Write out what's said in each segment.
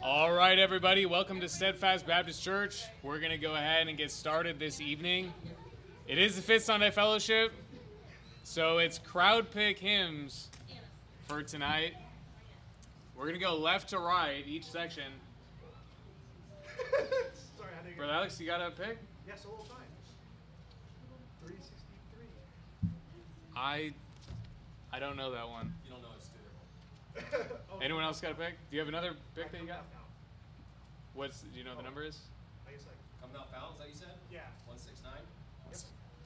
All right, everybody, welcome to Steadfast Baptist Church. We're going to go ahead and get started this evening. It is the Fifth Sunday Fellowship, so it's crowd pick hymns for tonight. We're going to go left to right, each section. Sorry, I didn't Brother Alex, you got a pick? Yes, a little time. 363. I don't know that one. You don't know it's too. Anyone else got a pick? Do you have another pick that you got? Do you know what the number is? I guess Come Not Found, is that what you said? yeah. 169? Yep.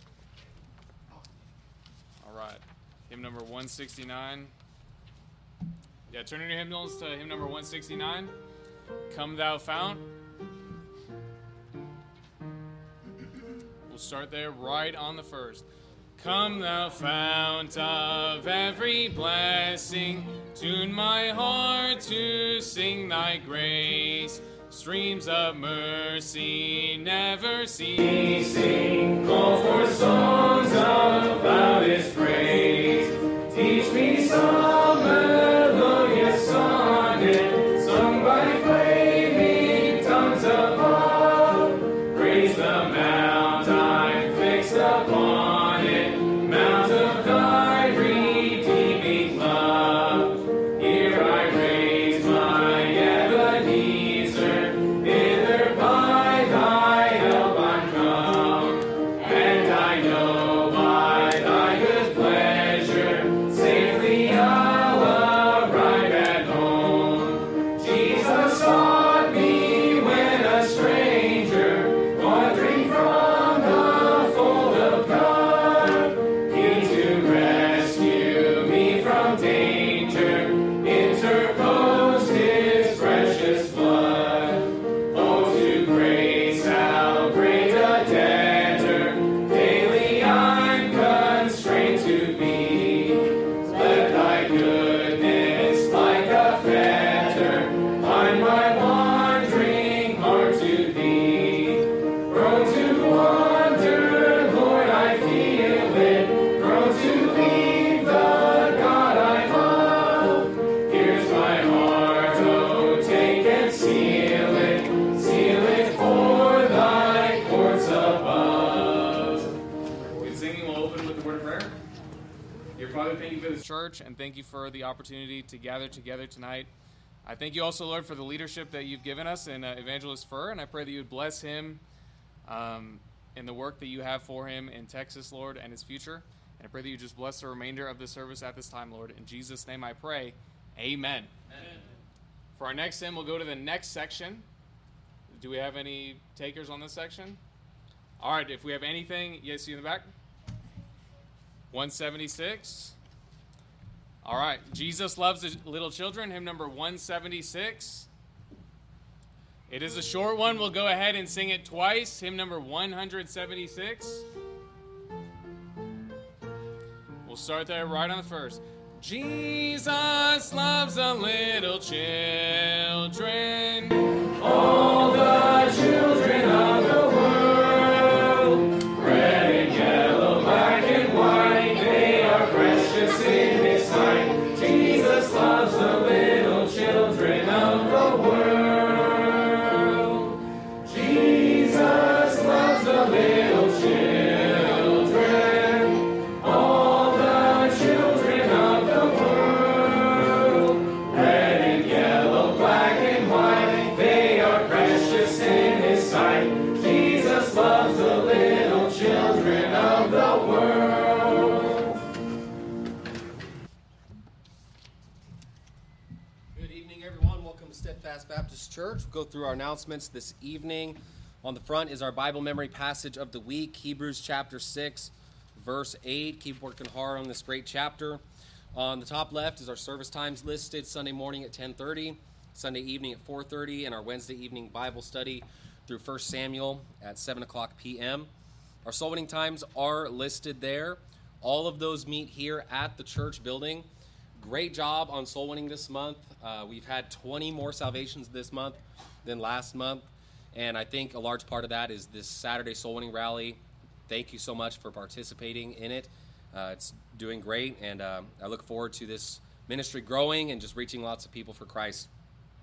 All right. Hymn number 169. Yeah, turn in your hymnals to hymn number 169. Come Thou Fount. We'll start there right on the first. Come Thou Fount of every blessing, tune my heart to sing Thy grace. Streams of mercy never ceasing, call for songs of loudest praise. Teach me some melodious sonnet, sung by flaming tongues above. Praise the mount I'm fixed upon it, mount of Thy redeeming love. Here I raise my Ebenezer, hither by Thy help I'm come, and I know by Thy good pleasure safely I'll arrive at home. Jesus sought me when a stranger, wandering from the fold of God. He to rescue me from danger interposed His precious blood. Oh, to grace how great a debtor daily I'm constrained to be. Let Thy goodness like a fetter bind my wandering heart to Thee. Prone to wander, Lord, I feel it. Prone to leave the God I love. Here's my heart, oh, take and seal it for Thy courts above. Good singing. We'll open with the word of prayer. Dear Father, thank you for this church, and thank you for the opportunity to gather together tonight. I thank you also, Lord, for the leadership that you've given us in Evangelist Furr, and I pray that you would bless him in the work that you have for him in Texas, Lord, and his future. And I pray that you just bless the remainder of the service at this time, Lord. In Jesus' name I pray. Amen. Amen. For our next hymn, we'll go to the next section. Do we have any takers on this section? All right, if we have anything, yes, you in the back? 176. All right, Jesus Loves the Little Children, hymn number 176. It is a short one. We'll go ahead and sing it twice. Hymn number 176. We'll start there right on the first. Jesus loves the little children, all the children of the world. Red and yellow, black and white, they are precious in His sight. Jesus loves the little children of the world. Jesus loves the little children, all the children of the world. Red and yellow, black and white, they are precious in His sight. Jesus loves the little children of the world. Good evening, everyone. Welcome to Steadfast Baptist Church. We'll go through our announcements this evening. On the front is our Bible memory passage of the week, Hebrews chapter 6, verse 8. Keep working hard on this great chapter. On the top left is our service times listed: Sunday morning at 10:30, Sunday evening at 4:30, and our Wednesday evening Bible study through 1 Samuel at 7 o'clock p.m. Our soul winning times are listed there. All of those meet here at the church building. Great job on soul winning this month. We've had 20 more salvations this month than last month, and I think a large part of that is this Saturday soul winning rally. Thank you so much for participating in it. It's doing great, and I look forward to this ministry growing and just reaching lots of people for Christ.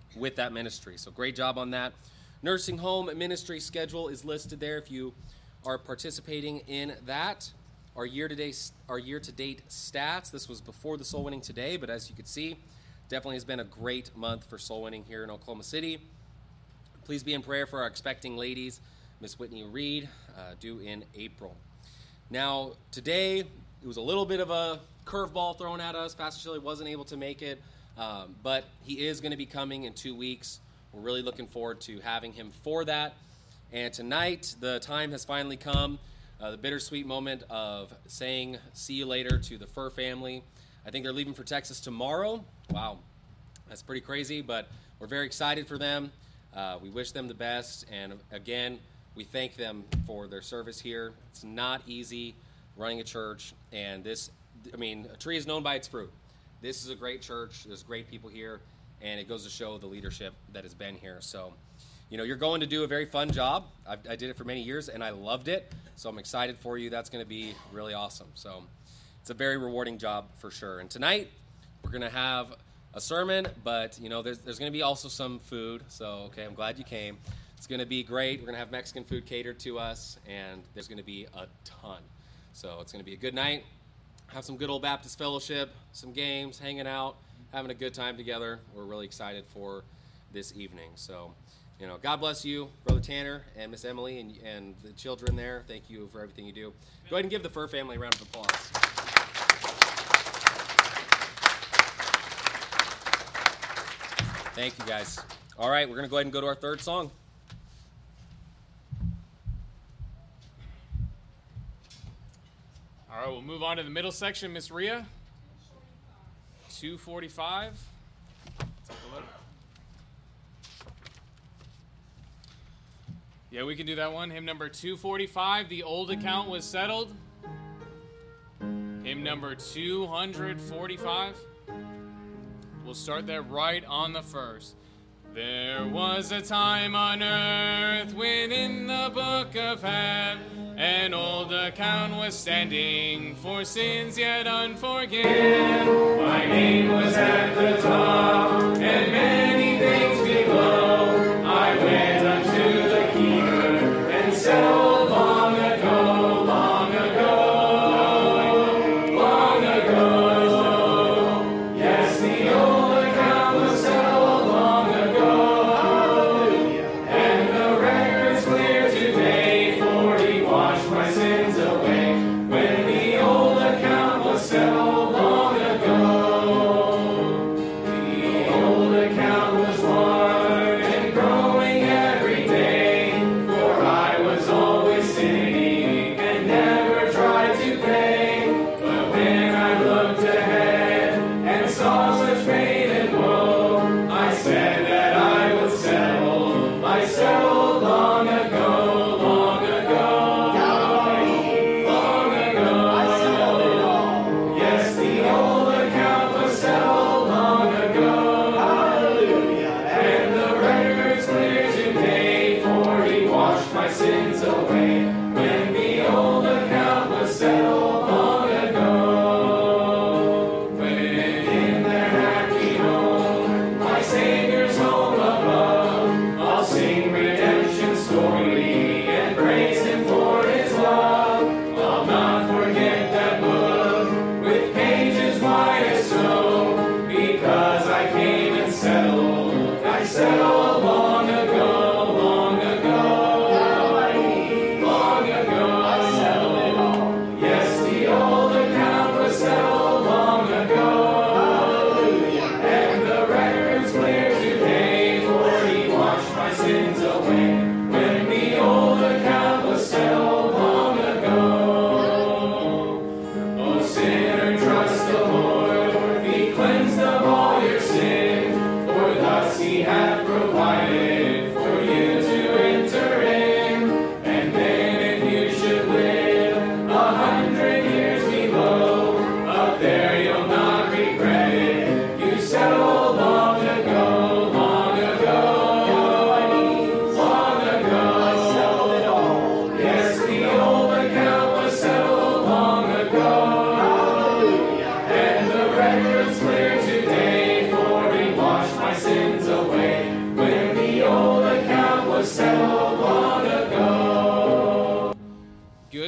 with that ministry. So great job on that. Nursing home ministry schedule is listed there if you are participating in that. Our year-to-date stats, this was before the soul winning today, but as you can see, definitely has been a great month for soul winning here in Oklahoma City. Please be in prayer for our expecting ladies, Miss Whitney Reed, due in April. Now, today, it was a little bit of a curveball thrown at us. Pastor Shelley wasn't able to make it, but he is going to be coming in 2 weeks. We're really looking forward to having him for that. And tonight, the time has finally come, the bittersweet moment of saying see you later to the Fur family. I think they're leaving for Texas tomorrow. Wow, that's pretty crazy, but we're very excited for them. We wish them the best, and again, we thank them for their service here. It's not easy running a church, and a tree is known by its fruit. This is a great church. There's great people here, and it goes to show the leadership that has been here. So, you're going to do a very fun job. I did it for many years, and I loved it, so I'm excited for you. That's going to be really awesome. So it's a very rewarding job for sure. And tonight, we're going to have a sermon, but, there's going to be also some food. So, okay, I'm glad you came. It's going to be great. We're going to have Mexican food catered to us, and there's going to be a ton. So it's going to be a good night. Have some good old Baptist fellowship, some games, hanging out, having a good time together. We're really excited for this evening. So, God bless you, Brother Tanner and Miss Emily and the children there. Thank you for everything you do. Go ahead and give the Fur family a round of applause. Thank you, guys. All right, we're going to go ahead and go to our third song. All right, we'll move on to the middle section. Miss Rhea, 245. Take a look. Yeah, we can do that one. Hymn number 245, The Old Account Was Settled. Hymn number 245. We'll start there right on the first. There was a time on earth when in the book of heaven an old account was standing for sins yet unforgiven. My name was at the top and many things below. I went unto the keeper and settled long ago, long ago, long ago. Yes, the old account was settled long ago, and the record's clear today, for he washed my sins away. When the old account was settled long ago, the old account was washed.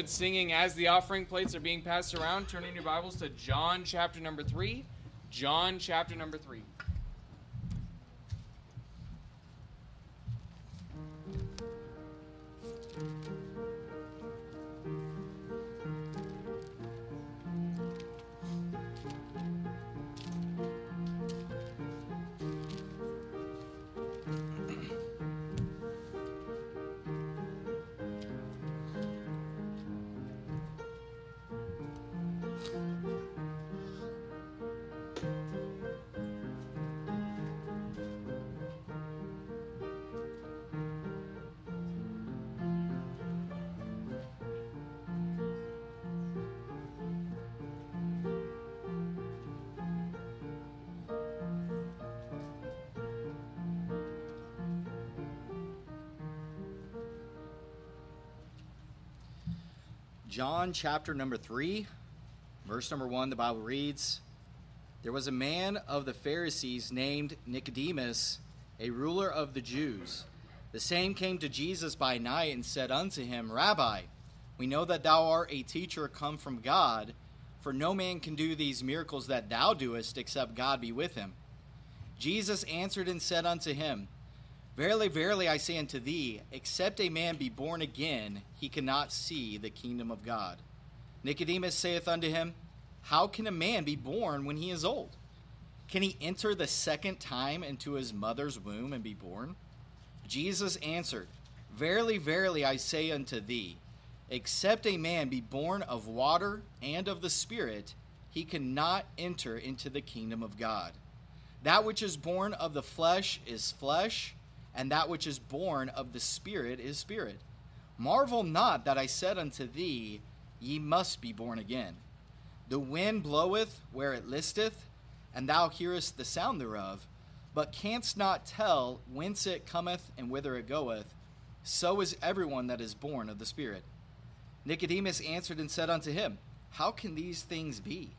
good singing as the offering plates are being passed around. Turning your Bibles to John chapter number 3. John chapter number 3. John chapter number 3, verse number 1, the Bible reads, "There was a man of the Pharisees named Nicodemus, a ruler of the Jews. The same came to Jesus by night and said unto him, Rabbi, we know that thou art a teacher come from God, for no man can do these miracles that thou doest, except God be with him. Jesus answered and said unto him, Verily, verily, I say unto thee, except a man be born again, he cannot see the kingdom of God. Nicodemus saith unto him, How can a man be born when he is old? Can he enter the second time into his mother's womb and be born? Jesus answered, Verily, verily, I say unto thee, except a man be born of water and of the Spirit, he cannot enter into the kingdom of God. That which is born of the flesh is flesh, and that which is born of the Spirit is spirit. Marvel not that I said unto thee, Ye must be born again. The wind bloweth where it listeth, and thou hearest the sound thereof, but canst not tell whence it cometh and whither it goeth. So is everyone that is born of the Spirit. Nicodemus answered and said unto him, How can these things be?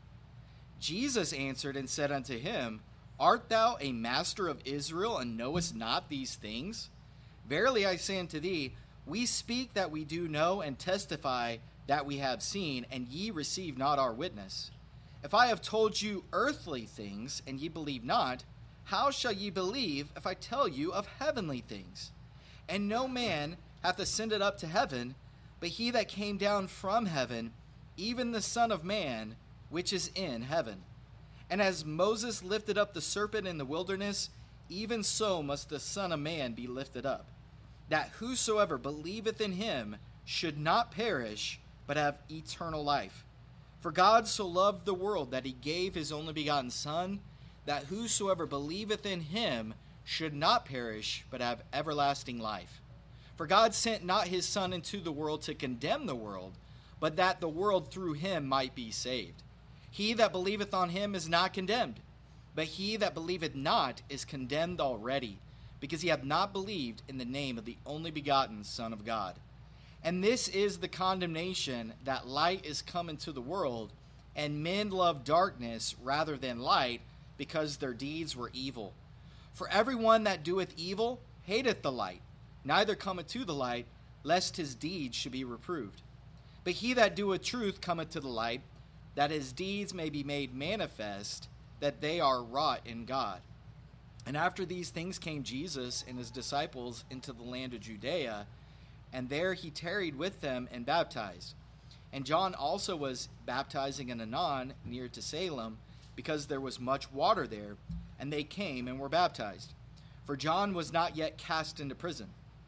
Jesus answered and said unto him, Art thou a master of Israel, and knowest not these things? Verily I say unto thee, we speak that we do know, and testify that we have seen, and ye receive not our witness. If I have told you earthly things, and ye believe not, how shall ye believe if I tell you of heavenly things? And no man hath ascended up to heaven, but he that came down from heaven, even the Son of Man, which is in heaven. And as Moses lifted up the serpent in the wilderness, even so must the Son of Man be lifted up, that whosoever believeth in him should not perish, but have eternal life. For God so loved the world that he gave his only begotten Son, that whosoever believeth in him should not perish, but have everlasting life. For God sent not his Son into the world to condemn the world, but that the world through him might be saved. He that believeth on him is not condemned, but he that believeth not is condemned already, because he hath not believed in the name of the only begotten Son of God. And this is the condemnation, that light is come into the world, and men love darkness rather than light, because their deeds were evil. For everyone that doeth evil hateth the light, neither cometh to the light, lest his deeds should be reproved. But he that doeth truth cometh to the light, that his deeds may be made manifest, that they are wrought in God. And after these things came Jesus and his disciples into the land of Judea, and there he tarried with them and baptized. And John also was baptizing in Aenon near to Salem, because there was much water there, and they came and were baptized. For John was not yet cast into prison.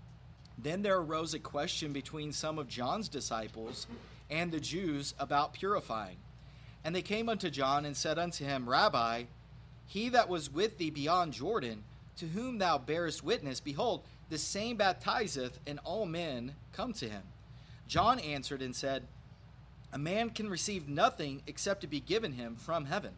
Then there arose a question between some of John's disciples and the Jews about purifying. And they came unto John and said unto him, Rabbi, he that was with thee beyond Jordan, to whom thou bearest witness, behold, the same baptizeth, and all men come to him. John answered and said, A man can receive nothing except to be given him from heaven.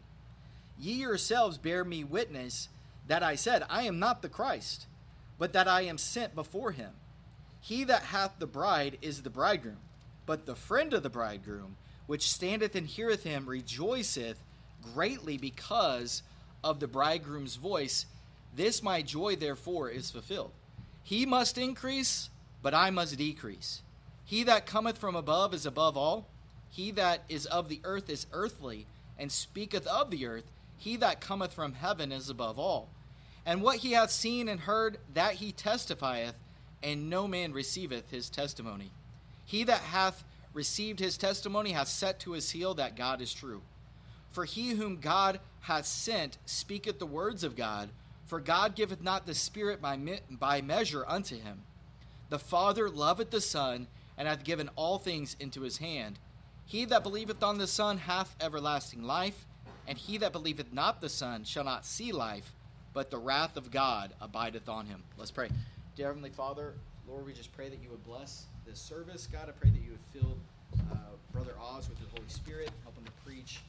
Ye yourselves bear me witness that I said, I am not the Christ, but that I am sent before him. He that hath the bride is the bridegroom, but the friend of the bridegroom, which standeth and heareth him, rejoiceth greatly because of the bridegroom's voice. This my joy therefore is fulfilled. He must increase, but I must decrease. He that cometh from above is above all. He that is of the earth is earthly, and speaketh of the earth. He that cometh from heaven is above all. And what he hath seen and heard, that he testifieth, and no man receiveth his testimony. He that hath received his testimony hath set to his seal that God is true. For he whom God hath sent speaketh the words of God, for God giveth not the Spirit by measure unto him. The Father loveth the Son, and hath given all things into his hand. He that believeth on the Son hath everlasting life, and he that believeth not the Son shall not see life, but the wrath of God abideth on him. Let's pray. Dear Heavenly Father, Lord, we just pray that you would bless this service. God, I pray that you would fill Brother Oz with your Holy Spirit, help him to preach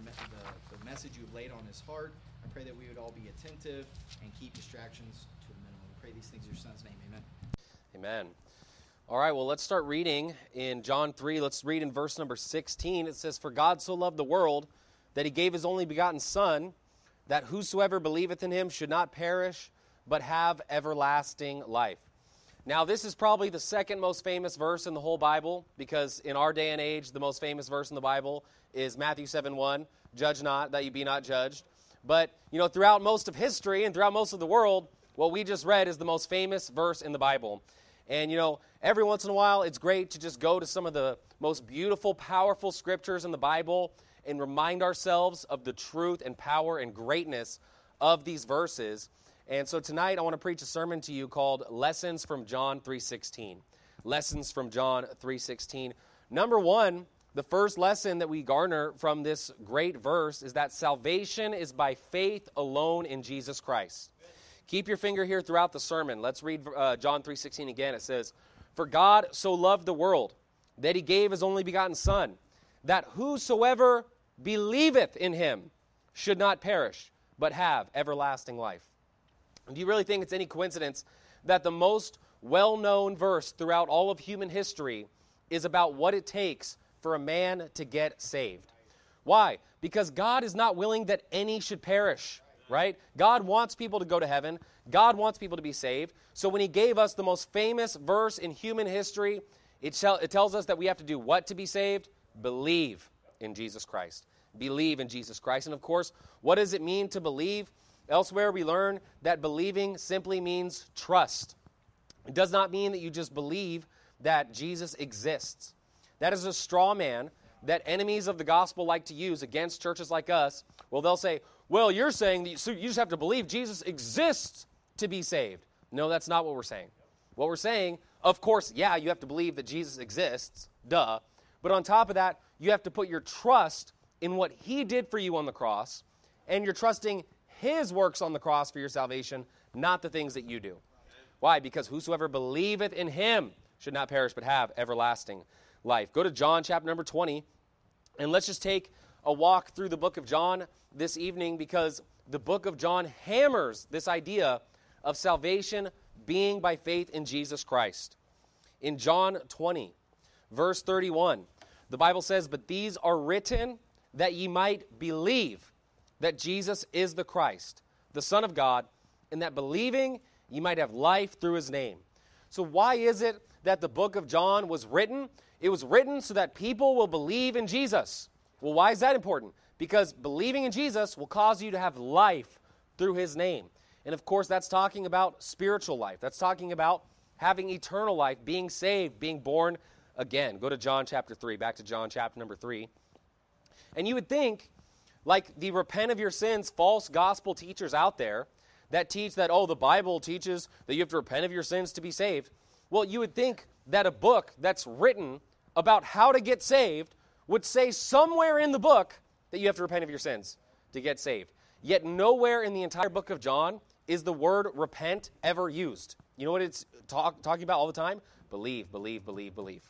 the message you have laid on his heart. I pray that we would all be attentive and keep distractions to a minimum. We pray these things in your Son's name. Amen. Amen. All right, well, let's start reading in John 3. Let's read in verse number 16. It says, For God so loved the world that he gave his only begotten Son, that whosoever believeth in him should not perish, but have everlasting life. Now, this is probably the second most famous verse in the whole Bible, because in our day and age, the most famous verse in the Bible is Matthew 7:1, judge not, that you be not judged. But, throughout most of history and throughout most of the world, what we just read is the most famous verse in the Bible. And, every once in a while, it's great to just go to some of the most beautiful, powerful scriptures in the Bible and remind ourselves of the truth and power and greatness of these verses. And so tonight, I want to preach a sermon to you called Lessons from John 3:16. Lessons from John 3:16. Number one, the first lesson that we garner from this great verse is that salvation is by faith alone in Jesus Christ. Keep your finger here throughout the sermon. Let's read John 3:16 again. It says, For God so loved the world that he gave his only begotten Son, that whosoever believeth in him should not perish, but have everlasting life. Do you really think it's any coincidence that the most well-known verse throughout all of human history is about what it takes for a man to get saved? Why? Because God is not willing that any should perish, right? God wants people to go to heaven. God wants people to be saved. So when he gave us the most famous verse in human history, it tells us that we have to do what to be saved? Believe in Jesus Christ. Believe in Jesus Christ. And of course, what does it mean to believe? Elsewhere, we learn that believing simply means trust. It does not mean that you just believe that Jesus exists. That is a straw man that enemies of the gospel like to use against churches like us. Well, they'll say, well, you're saying that you just have to believe Jesus exists to be saved. No, that's not what we're saying. What we're saying, of course, yeah, you have to believe that Jesus exists, duh. But on top of that, you have to put your trust in what he did for you on the cross, and you're trusting his works on the cross for your salvation, not the things that you do. Why? Because whosoever believeth in him should not perish but have everlasting life. Go to John chapter number 20, and let's just take a walk through the book of John this evening, because the book of John hammers this idea of salvation being by faith in Jesus Christ. In John 20, verse 31, the Bible says, But these are written that ye might believe that Jesus is the Christ, the Son of God, and that believing ye might have life through his name. So why is it that the book of John was written? It was written so that people will believe in Jesus. Well, why is that important? Because believing in Jesus will cause you to have life through his name. And of course, that's talking about spiritual life. That's talking about having eternal life, being saved, being born again. Go to John chapter 3, back to John chapter number 3. And you would think, like the repent of your sins false gospel teachers out there that teach that, the Bible teaches that you have to repent of your sins to be saved. Well, you would think that a book that's written about how to get saved would say somewhere in the book that you have to repent of your sins to get saved. Yet nowhere in the entire book of John is the word repent ever used. You know what it's talking about all the time? Believe, believe, believe, believe.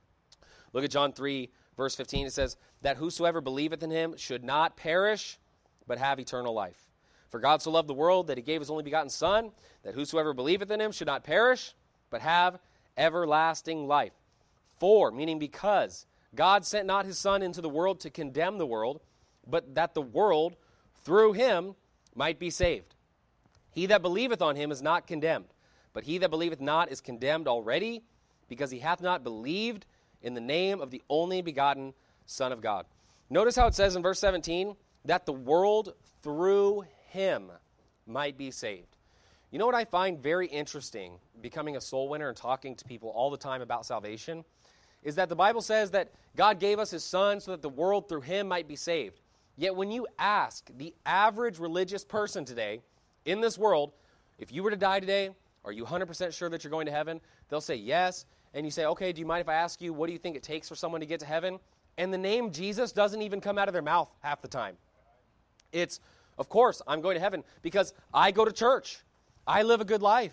Look at John 3, verse 15. It says, that whosoever believeth in him should not perish, but have eternal life. For God so loved the world that he gave his only begotten Son, that whosoever believeth in him should not perish, but have everlasting life. For, meaning because, God sent not his Son into the world to condemn the world, but that the world, through him, might be saved. He that believeth on him is not condemned, but he that believeth not is condemned already, because he hath not believed in the name of the only begotten Son of God. Notice how it says in verse 17, that the world through him might be saved. You know what I find very interesting, becoming a soul winner and talking to people all the time about salvation, is that the Bible says that God gave us his Son so that the world through him might be saved. Yet when you ask the average religious person today in this world, if you were to die today, are you 100% sure that you're going to heaven? They'll say yes. And you say, okay, do you mind if I ask you, what do you think it takes for someone to get to heaven? And the name Jesus doesn't even come out of their mouth half the time. It's, of course, I'm going to heaven because I go to church. I live a good life.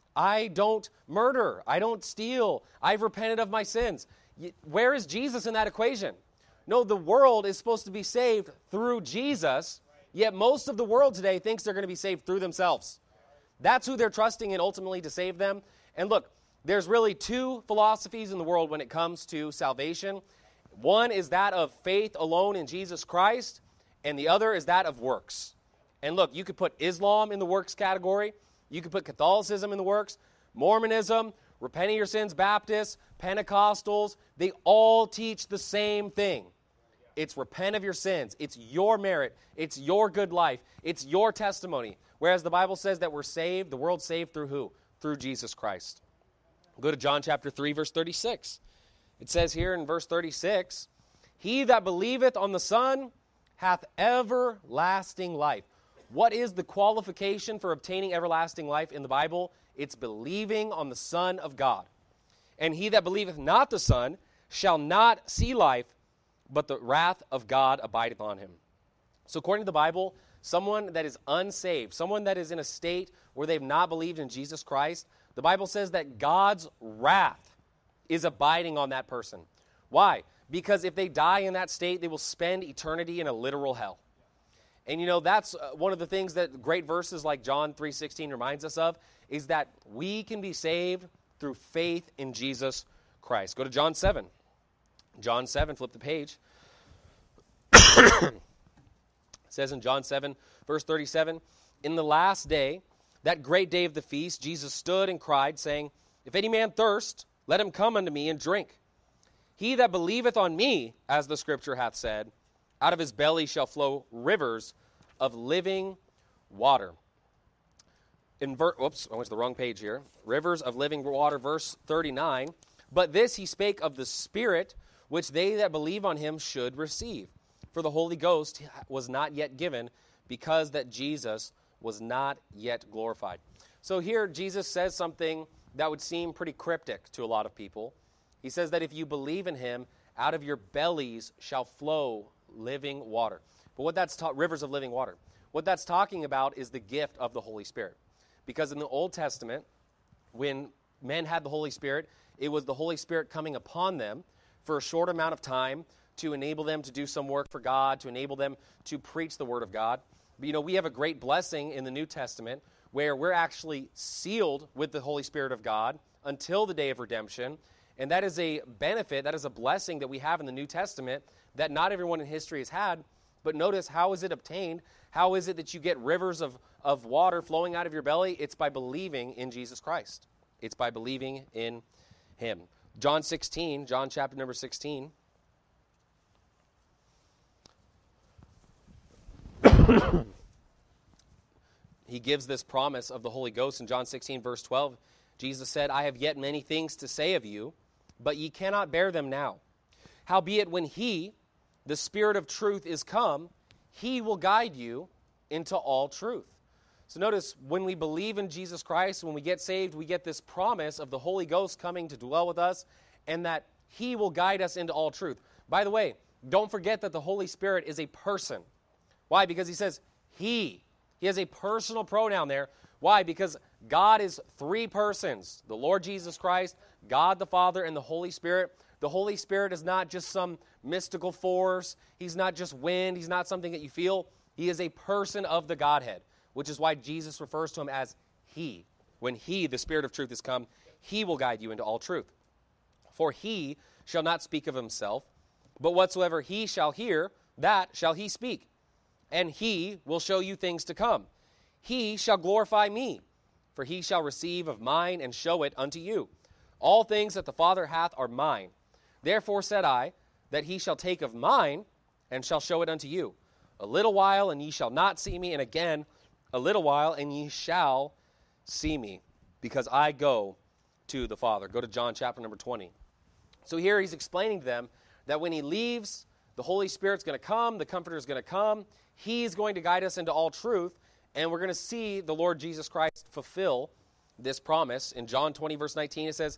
I don't murder. I don't steal. I've repented of my sins. Where is Jesus in that equation? No, the world is supposed to be saved through Jesus, yet most of the world today thinks they're going to be saved through themselves. That's who they're trusting in ultimately to save them. And look, there's really two philosophies in the world when it comes to salvation. One is that of faith alone in Jesus Christ, and the other is that of works. And look, you could put Islam in the works category. You could put Catholicism in the works. Mormonism, repenting your sins, Baptists, Pentecostals, they all teach the same thing. It's repent of your sins. It's your merit. It's your good life. It's your testimony. Whereas the Bible says that we're saved, the world's saved through who? Through Jesus Christ. Go to John chapter 3, verse 36. It says here in verse 36, he that believeth on the Son hath everlasting life. What is the qualification for obtaining everlasting life in the Bible? It's believing on the Son of God. And he that believeth not the Son shall not see life, but the wrath of God abideth on him. So according to the Bible, someone that is unsaved, someone that is in a state where they've not believed in Jesus Christ, the Bible says that God's wrath is abiding on that person. Why? Because if they die in that state, they will spend eternity in a literal hell. And you know, that's one of the things that great verses like John 3:16 reminds us of, is that we can be saved through faith in Jesus Christ. Go to John 7. John 7, flip the page. It says in John 7, verse 37, in the last day, that great day of the feast, Jesus stood and cried, saying, if any man thirst, let him come unto me and drink. He that believeth on me, as the scripture hath said, out of his belly shall flow rivers of living water. Oops, I went to the wrong page here. Rivers of living water, verse 39. But this he spake of the Spirit, which they that believe on him should receive. For the Holy Ghost was not yet given, because that Jesus was not yet glorified. So here Jesus says something that would seem pretty cryptic to a lot of people. He says that if you believe in him, out of your bellies shall flow living water. But what that's rivers of living water. What that's talking about is the gift of the Holy Spirit. Because in the Old Testament, when men had the Holy Spirit, it was the Holy Spirit coming upon them for a short amount of time to enable them to do some work for God, to enable them to preach the Word of God. But, you know, we have a great blessing in the New Testament where we're actually sealed with the Holy Spirit of God until the day of redemption. And that is a benefit, that is a blessing that we have in the New Testament that not everyone in history has had. But notice, how is it obtained? How is it that you get rivers of water flowing out of your belly? It's by believing in Jesus Christ. It's by believing in him. John chapter number 16. He gives this promise of the Holy Ghost in John 16, verse 12. Jesus said, I have yet many things to say of you, but ye cannot bear them now. Howbeit when he, the Spirit of truth, is come, he will guide you into all truth. So notice, when we believe in Jesus Christ, when we get saved, we get this promise of the Holy Ghost coming to dwell with us, and that he will guide us into all truth. By the way, don't forget that the Holy Spirit is a person. Why? Because he says he. He has a personal pronoun there. Why? Because God is three persons. The Lord Jesus Christ, God the Father, and the Holy Spirit. The Holy Spirit is not just some mystical force. He's not just wind. He's not something that you feel. He is a person of the Godhead, which is why Jesus refers to him as he. When he, the Spirit of truth, is come, he will guide you into all truth. For he shall not speak of himself, but whatsoever he shall hear, that shall he speak. And he will show you things to come. He shall glorify me, for he shall receive of mine and show it unto you. All things that the Father hath are mine. Therefore said I, that he shall take of mine, and shall show it unto you. A little while, and ye shall not see me, and again, a little while, and ye shall see me, because I go to the Father. Go to John chapter number 20. So here he's explaining to them that when he leaves, the Holy Spirit's going to come, the Comforter is going to come, he's going to guide us into all truth, and we're going to see the Lord Jesus Christ fulfill this promise. In John 20, verse 19, it says,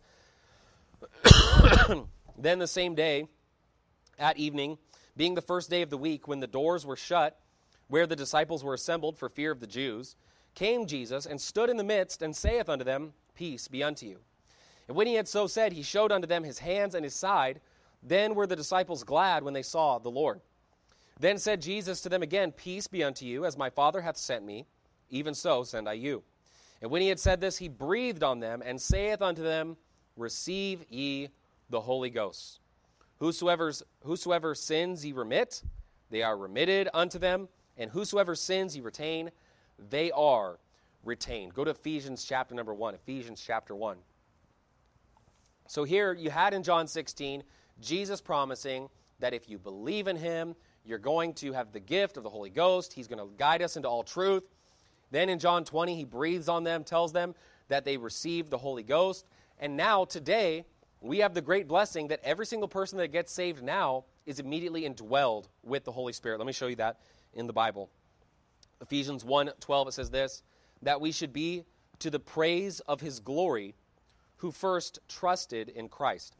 Then the same day, at evening, being the first day of the week, when the doors were shut, where the disciples were assembled for fear of the Jews, came Jesus, and stood in the midst, and saith unto them, Peace be unto you. And when he had so said, he showed unto them his hands and his side. Then were the disciples glad when they saw the Lord. Then said Jesus to them again, Peace be unto you, as my Father hath sent me, even so send I you. And when he had said this, he breathed on them, and saith unto them, Receive ye the Holy Ghost. Whosoever sins ye remit, they are remitted unto them, and whosoever sins ye retain, they are retained. Go to Ephesians chapter number 1, Ephesians chapter 1. So here you had in John 16, Jesus promising that if you believe in him, you're going to have the gift of the Holy Ghost. He's going to guide us into all truth. Then in John 20, he breathes on them, tells them that they received the Holy Ghost. And now, today, we have the great blessing that every single person that gets saved now is immediately indwelled with the Holy Spirit. Let me show you that in the Bible. Ephesians 1:12, it says this, that we should be to the praise of his glory, who first trusted in Christ,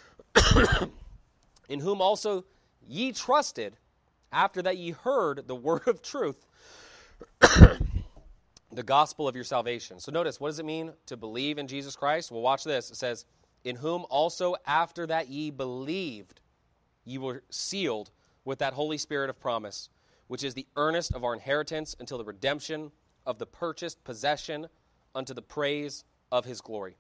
in whom also ye trusted, after that ye heard the word of truth, the gospel of your salvation. So notice, what does it mean to believe in Jesus Christ? Well, watch this. It says, in whom also after that ye believed, ye were sealed with that Holy Spirit of promise, which is the earnest of our inheritance until the redemption of the purchased possession unto the praise of his glory.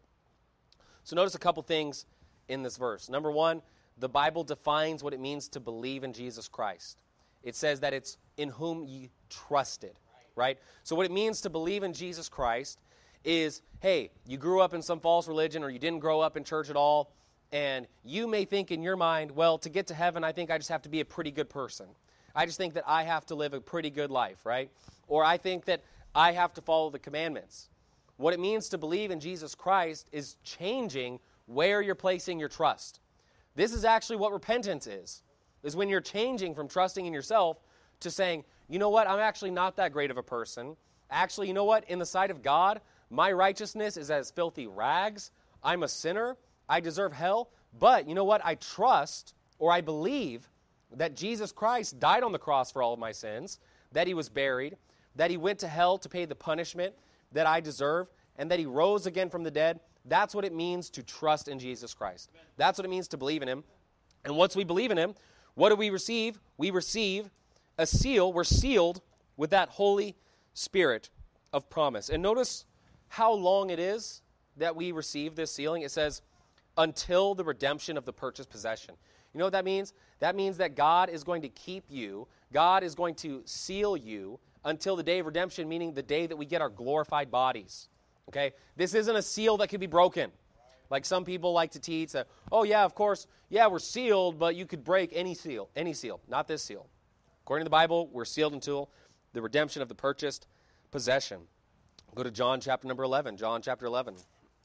So notice a couple things in this verse. Number one, the Bible defines what it means to believe in Jesus Christ. It says that it's in whom ye trusted, right? So what it means to believe in Jesus Christ is, hey, you grew up in some false religion or you didn't grow up in church at all, and you may think in your mind, well, to get to heaven, I think I just have to be a pretty good person. I just think that I have to live a pretty good life, right? Or I think that I have to follow the commandments. What it means to believe in Jesus Christ is changing where you're placing your trust. This is actually what repentance is when you're changing from trusting in yourself to saying, you know what, I'm actually not that great of a person. Actually, you know what, in the sight of God, my righteousness is as filthy rags. I'm a sinner. I deserve hell. But you know what, I trust or I believe that Jesus Christ died on the cross for all of my sins, that he was buried, that he went to hell to pay the punishment that I deserve, and that he rose again from the dead. That's what it means to trust in Jesus Christ. That's what it means to believe in him. And once we believe in him, what do we receive? We receive a seal. We're sealed with that Holy Spirit of promise. And notice how long it is that we receive this sealing. It says, until the redemption of the purchased possession. You know what that means? That means that God is going to keep you. God is going to seal you until the day of redemption, meaning the day that we get our glorified bodies. Okay? This isn't a seal that could be broken. Like some people like to teach that, oh yeah, of course, yeah, we're sealed, but you could break any seal. Not this seal. According to the Bible, we're sealed until the redemption of the purchased possession. Go to John chapter number 11. John chapter 11.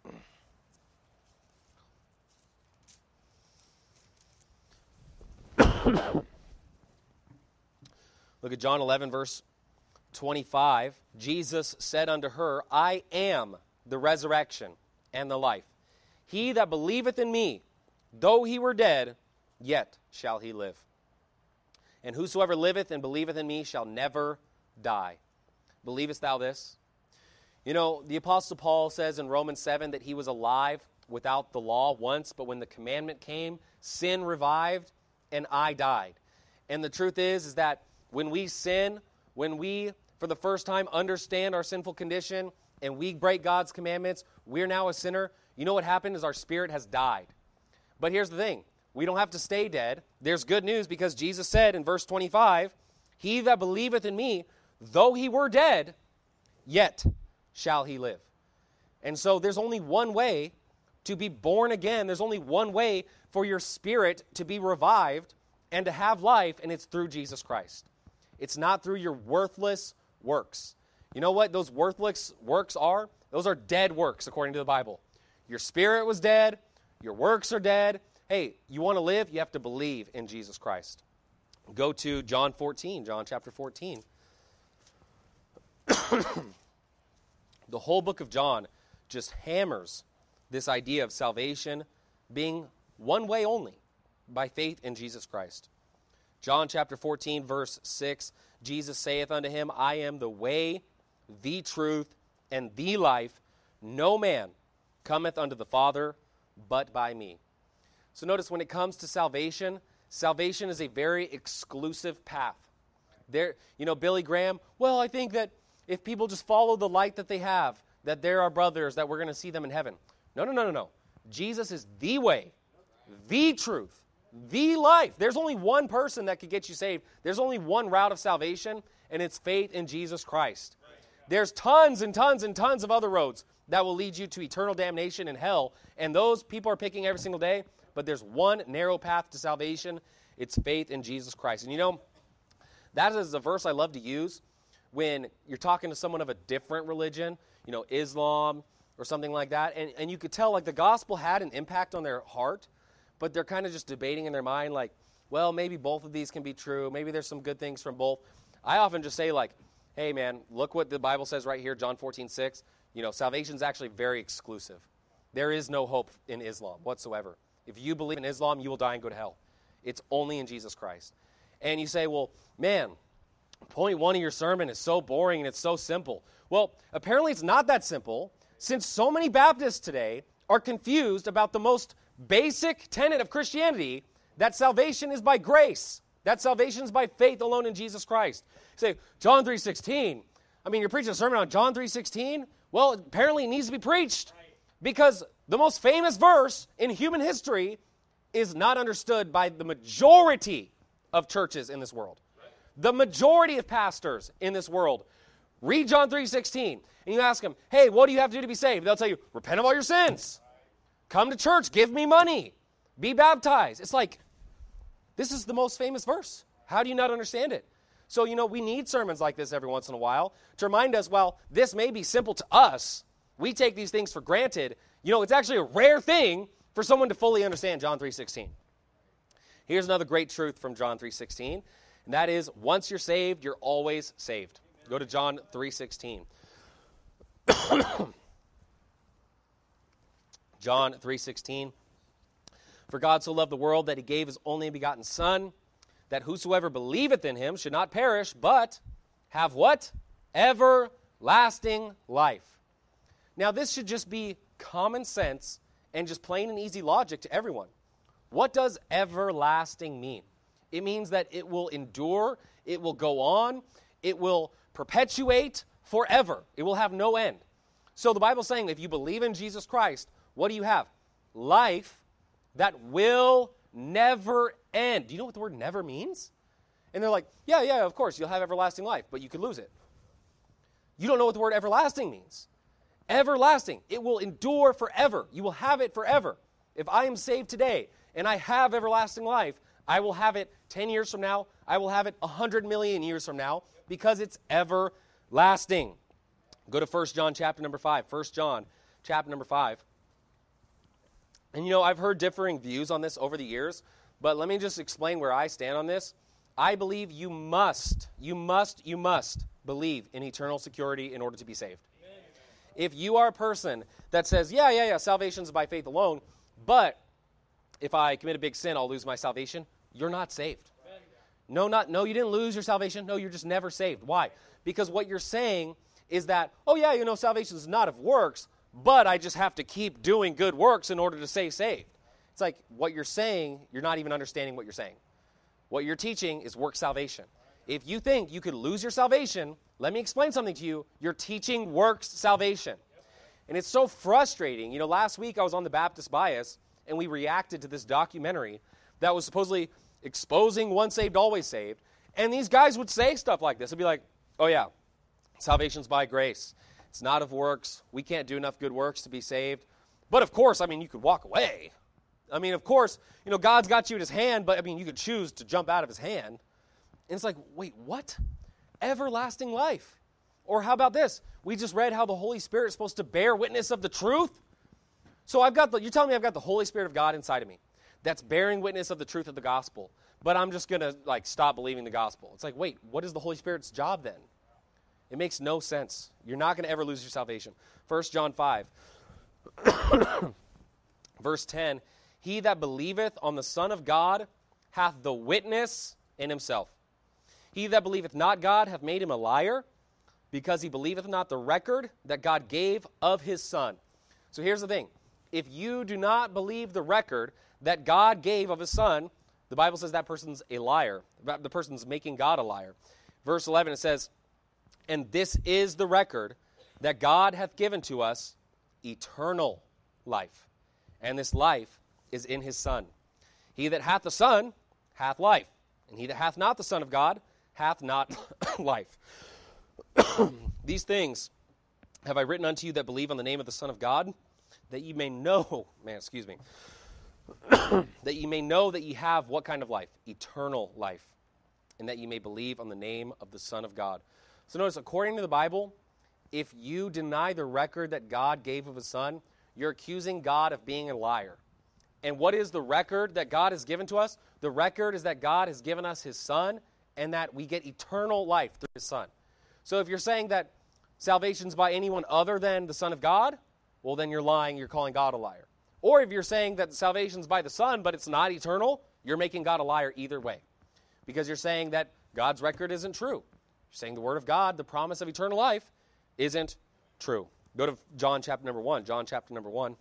Look at John 11, verse 25. Jesus said unto her, I am the resurrection and the life. He that believeth in me, though he were dead, yet shall he live. And whosoever liveth and believeth in me shall never die. Believest thou this? You know, the Apostle Paul says in Romans 7 that he was alive without the law once, but when the commandment came, sin revived and I died. And the truth is that when we sin, when we, for the first time, understand our sinful condition and we break God's commandments, we're now a sinner. You know what happened is our spirit has died. But here's the thing. We don't have to stay dead. There's good news because Jesus said in verse 25, he that believeth in me, though he were dead, yet shall he live. And so there's only one way to be born again, there's only one way for your spirit to be revived and to have life, and it's through Jesus Christ. It's not through your worthless works. You know what those worthless works are? Those are dead works, according to the Bible. Your spirit was dead. Your works are dead. Hey, you want to live? You have to believe in Jesus Christ. Go to John chapter 14. The whole book of John just hammers this idea of salvation being one way only, by faith in Jesus Christ. John chapter 14, verse 6, Jesus saith unto him, I am the way, the truth, and the life. No man cometh unto the Father but by me. So notice when it comes to salvation, salvation is a very exclusive path. Billy Graham, well, I think that if people just follow the light that they have, that they're our brothers, that we're going to see them in heaven. No. Jesus is the way, the truth, the life. There's only one person that could get you saved. There's only one route of salvation, and it's faith in Jesus Christ. There's tons and tons and tons of other roads that will lead you to eternal damnation and hell, and those people are picking every single day, but there's one narrow path to salvation. It's faith in Jesus Christ. And that is a verse I love to use when you're talking to someone of a different religion, Islam or something like that, and you could tell like the gospel had an impact on their heart, but they're kind of just debating in their mind like, well, maybe both of these can be true. Maybe there's some good things from both. I often just say like, hey man, look what the Bible says right here, John 14:6. Salvation is actually very exclusive. There is no hope in Islam whatsoever. If you believe in Islam, you will die and go to hell. It's only in Jesus Christ. And you say, well, man, point one of your sermon is so boring and it's so simple. Well, apparently it's not that simple, since so many Baptists today are confused about the most basic tenet of Christianity, that salvation is by grace, that salvation is by faith alone in Jesus Christ. You say, John 3:16, you're preaching a sermon on John 3:16? Well, apparently it needs to be preached, because the most famous verse in human history is not understood by the majority of churches in this world. The majority of pastors in this world read John 3:16, and you ask them, hey, what do you have to do to be saved? They'll tell you, repent of all your sins. Come to church, give me money, be baptized. It's like, this is the most famous verse. How do you not understand it? So, we need sermons like this every once in a while to remind us, while this may be simple to us, we take these things for granted. It's actually a rare thing for someone to fully understand John 3:16. Here's another great truth from John 3:16, and that is, once you're saved, you're always saved. Go to John 3:16. John 3:16. For God so loved the world that he gave his only begotten Son, that whosoever believeth in him should not perish, but have what? Everlasting life. Now this should just be common sense and just plain and easy logic to everyone. What does everlasting mean? It means that it will endure, it will go on, it will perpetuate forever. It will have no end. So the Bible's saying if you believe in Jesus Christ, what do you have? Life that will never end. Do you know what the word never means? And they're like, yeah, of course, you'll have everlasting life, but you could lose it. You don't know what the word everlasting means. Everlasting. It will endure forever. You will have it forever. If I am saved today and I have everlasting life, I will have it 10 years from now. I will have it 100 million years from now, because it's everlasting. Go to 1 John chapter number 5. 1 John chapter number 5. And I've heard differing views on this over the years, but let me just explain where I stand on this. I believe you must believe in eternal security in order to be saved. Amen. If you are a person that says, yeah, salvation is by faith alone, but if I commit a big sin, I'll lose my salvation, you're not saved. Amen. No, you didn't lose your salvation. No, you're just never saved. Why? Because what you're saying is that, salvation is not of works, but I just have to keep doing good works in order to stay saved. It's like what you're saying, you're not even understanding what you're saying. What you're teaching is work salvation. If you think you could lose your salvation, let me explain something to you. You're teaching works salvation. And it's so frustrating. Last week I was on the Baptist Bias, and we reacted to this documentary that was supposedly exposing once saved, always saved. And these guys would say stuff like this. It'd be like, oh yeah, salvation's by grace. It's not of works. We can't do enough good works to be saved. But of course, I mean, you could walk away. I mean, of course, God's got you in his hand, but I mean, you could choose to jump out of his hand. And it's like, wait, what? Everlasting life. Or how about this? We just read how the Holy Spirit is supposed to bear witness of the truth. So you're telling me I've got the Holy Spirit of God inside of me that's bearing witness of the truth of the gospel, but I'm just going to stop believing the gospel. It's like, wait, what is the Holy Spirit's job then? It makes no sense. You're not going to ever lose your salvation. 1 John 5, verse 10, he that believeth on the Son of God hath the witness in himself. He that believeth not God hath made him a liar, because he believeth not the record that God gave of his Son. So here's the thing. If you do not believe the record that God gave of his Son, the Bible says that person's a liar. The person's making God a liar. Verse 11, it says, and this is the record that God hath given to us, eternal life. And this life is in his Son. He that hath the Son hath life. And he that hath not the Son of God hath not life. These things have I written unto you that believe on the name of the Son of God, that ye may know, that ye may know that ye have what kind of life? Eternal life. And that ye may believe on the name of the Son of God. So notice, according to the Bible, if you deny the record that God gave of his Son, you're accusing God of being a liar. And what is the record that God has given to us? The record is that God has given us his Son, and that we get eternal life through his Son. So if you're saying that salvation's by anyone other than the Son of God, well, then you're lying, you're calling God a liar. Or if you're saying that salvation's by the Son, but it's not eternal, you're making God a liar either way. Because you're saying that God's record isn't true. You're saying the Word of God, the promise of eternal life, isn't true. Go to John chapter number 1. John chapter number 1.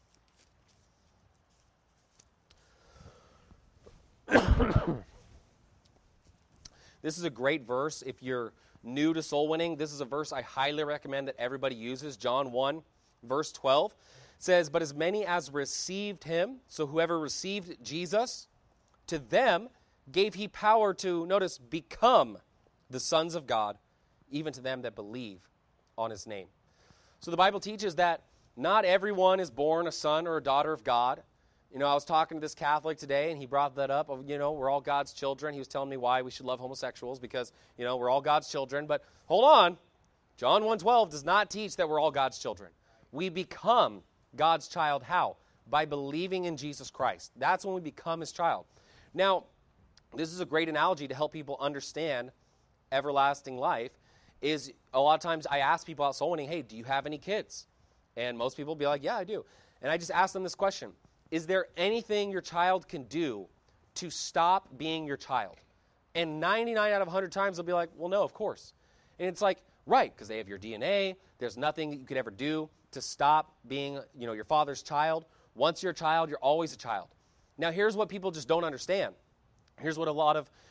This is a great verse. If you're new to soul winning, this is a verse I highly recommend that everybody uses. John 1, verse 12 says, but as many as received him, so whoever received Jesus, to them gave he power to, notice, become the sons of God, even to them that believe on his name. So the Bible teaches that not everyone is born a son or a daughter of God. I was talking to this Catholic today, and he brought that up. We're all God's children. He was telling me why we should love homosexuals, because, we're all God's children. But hold on. John 1:12 does not teach that we're all God's children. We become God's child. How? By believing in Jesus Christ. That's when we become his child. Now, this is a great analogy to help people understand everlasting life. Is a lot of times I ask people out soul winning, hey, do you have any kids? And most people will be like, yeah, I do. And I just ask them this question. Is there anything your child can do to stop being your child? And 99 out of 100 times they'll be like, well, no, of course. And it's like, right, because they have your DNA. There's nothing you could ever do to stop being, your father's child. Once you're a child, you're always a child. Now, here's what people just don't understand. Here's what a lot of,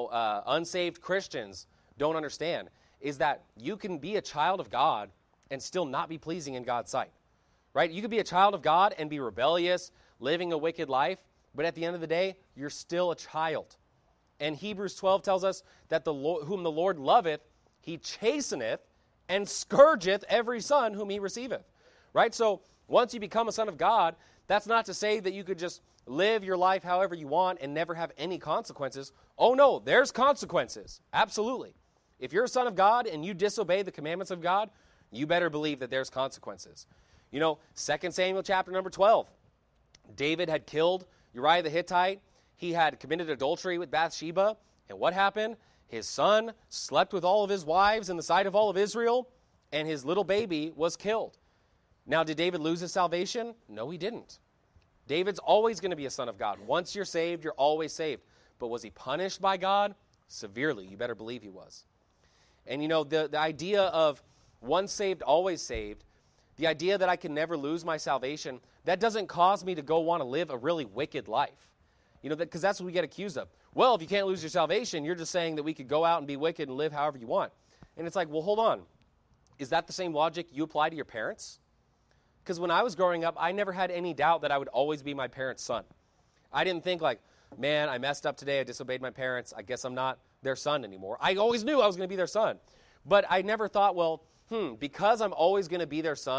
unsaved Christians don't understand, is that you can be a child of God and still not be pleasing in God's sight. Right? You could be a child of God and be rebellious, living a wicked life, but at the end of the day, you're still a child. And Hebrews 12 tells us that whom the Lord loveth, he chasteneth and scourgeth every son whom he receiveth. Right? So once you become a son of God, that's not to say that you could just live your life however you want and never have any consequences. Oh no, there's consequences. Absolutely. If you're a son of God and you disobey the commandments of God, you better believe that there's consequences. 2 Samuel chapter number 12. David had killed Uriah the Hittite. He had committed adultery with Bathsheba. And what happened? His son slept with all of his wives in the sight of all of Israel, and his little baby was killed. Now, did David lose his salvation? No, he didn't. David's always going to be a son of God. Once you're saved, you're always saved. But was he punished by God? Severely. You better believe he was. And the idea of once saved, always saved, the idea that I can never lose my salvation, that doesn't cause me to go want to live a really wicked life. Because that's what we get accused of. Well, if you can't lose your salvation, you're just saying that we could go out and be wicked and live however you want. And it's like, well, hold on. Is that the same logic you apply to your parents? Because when I was growing up, I never had any doubt that I would always be my parents' son. I didn't think like, man, I messed up today. I disobeyed my parents. I guess I'm not their son anymore. I always knew I was going to be their son. But I never thought, well, because I'm always going to be their son,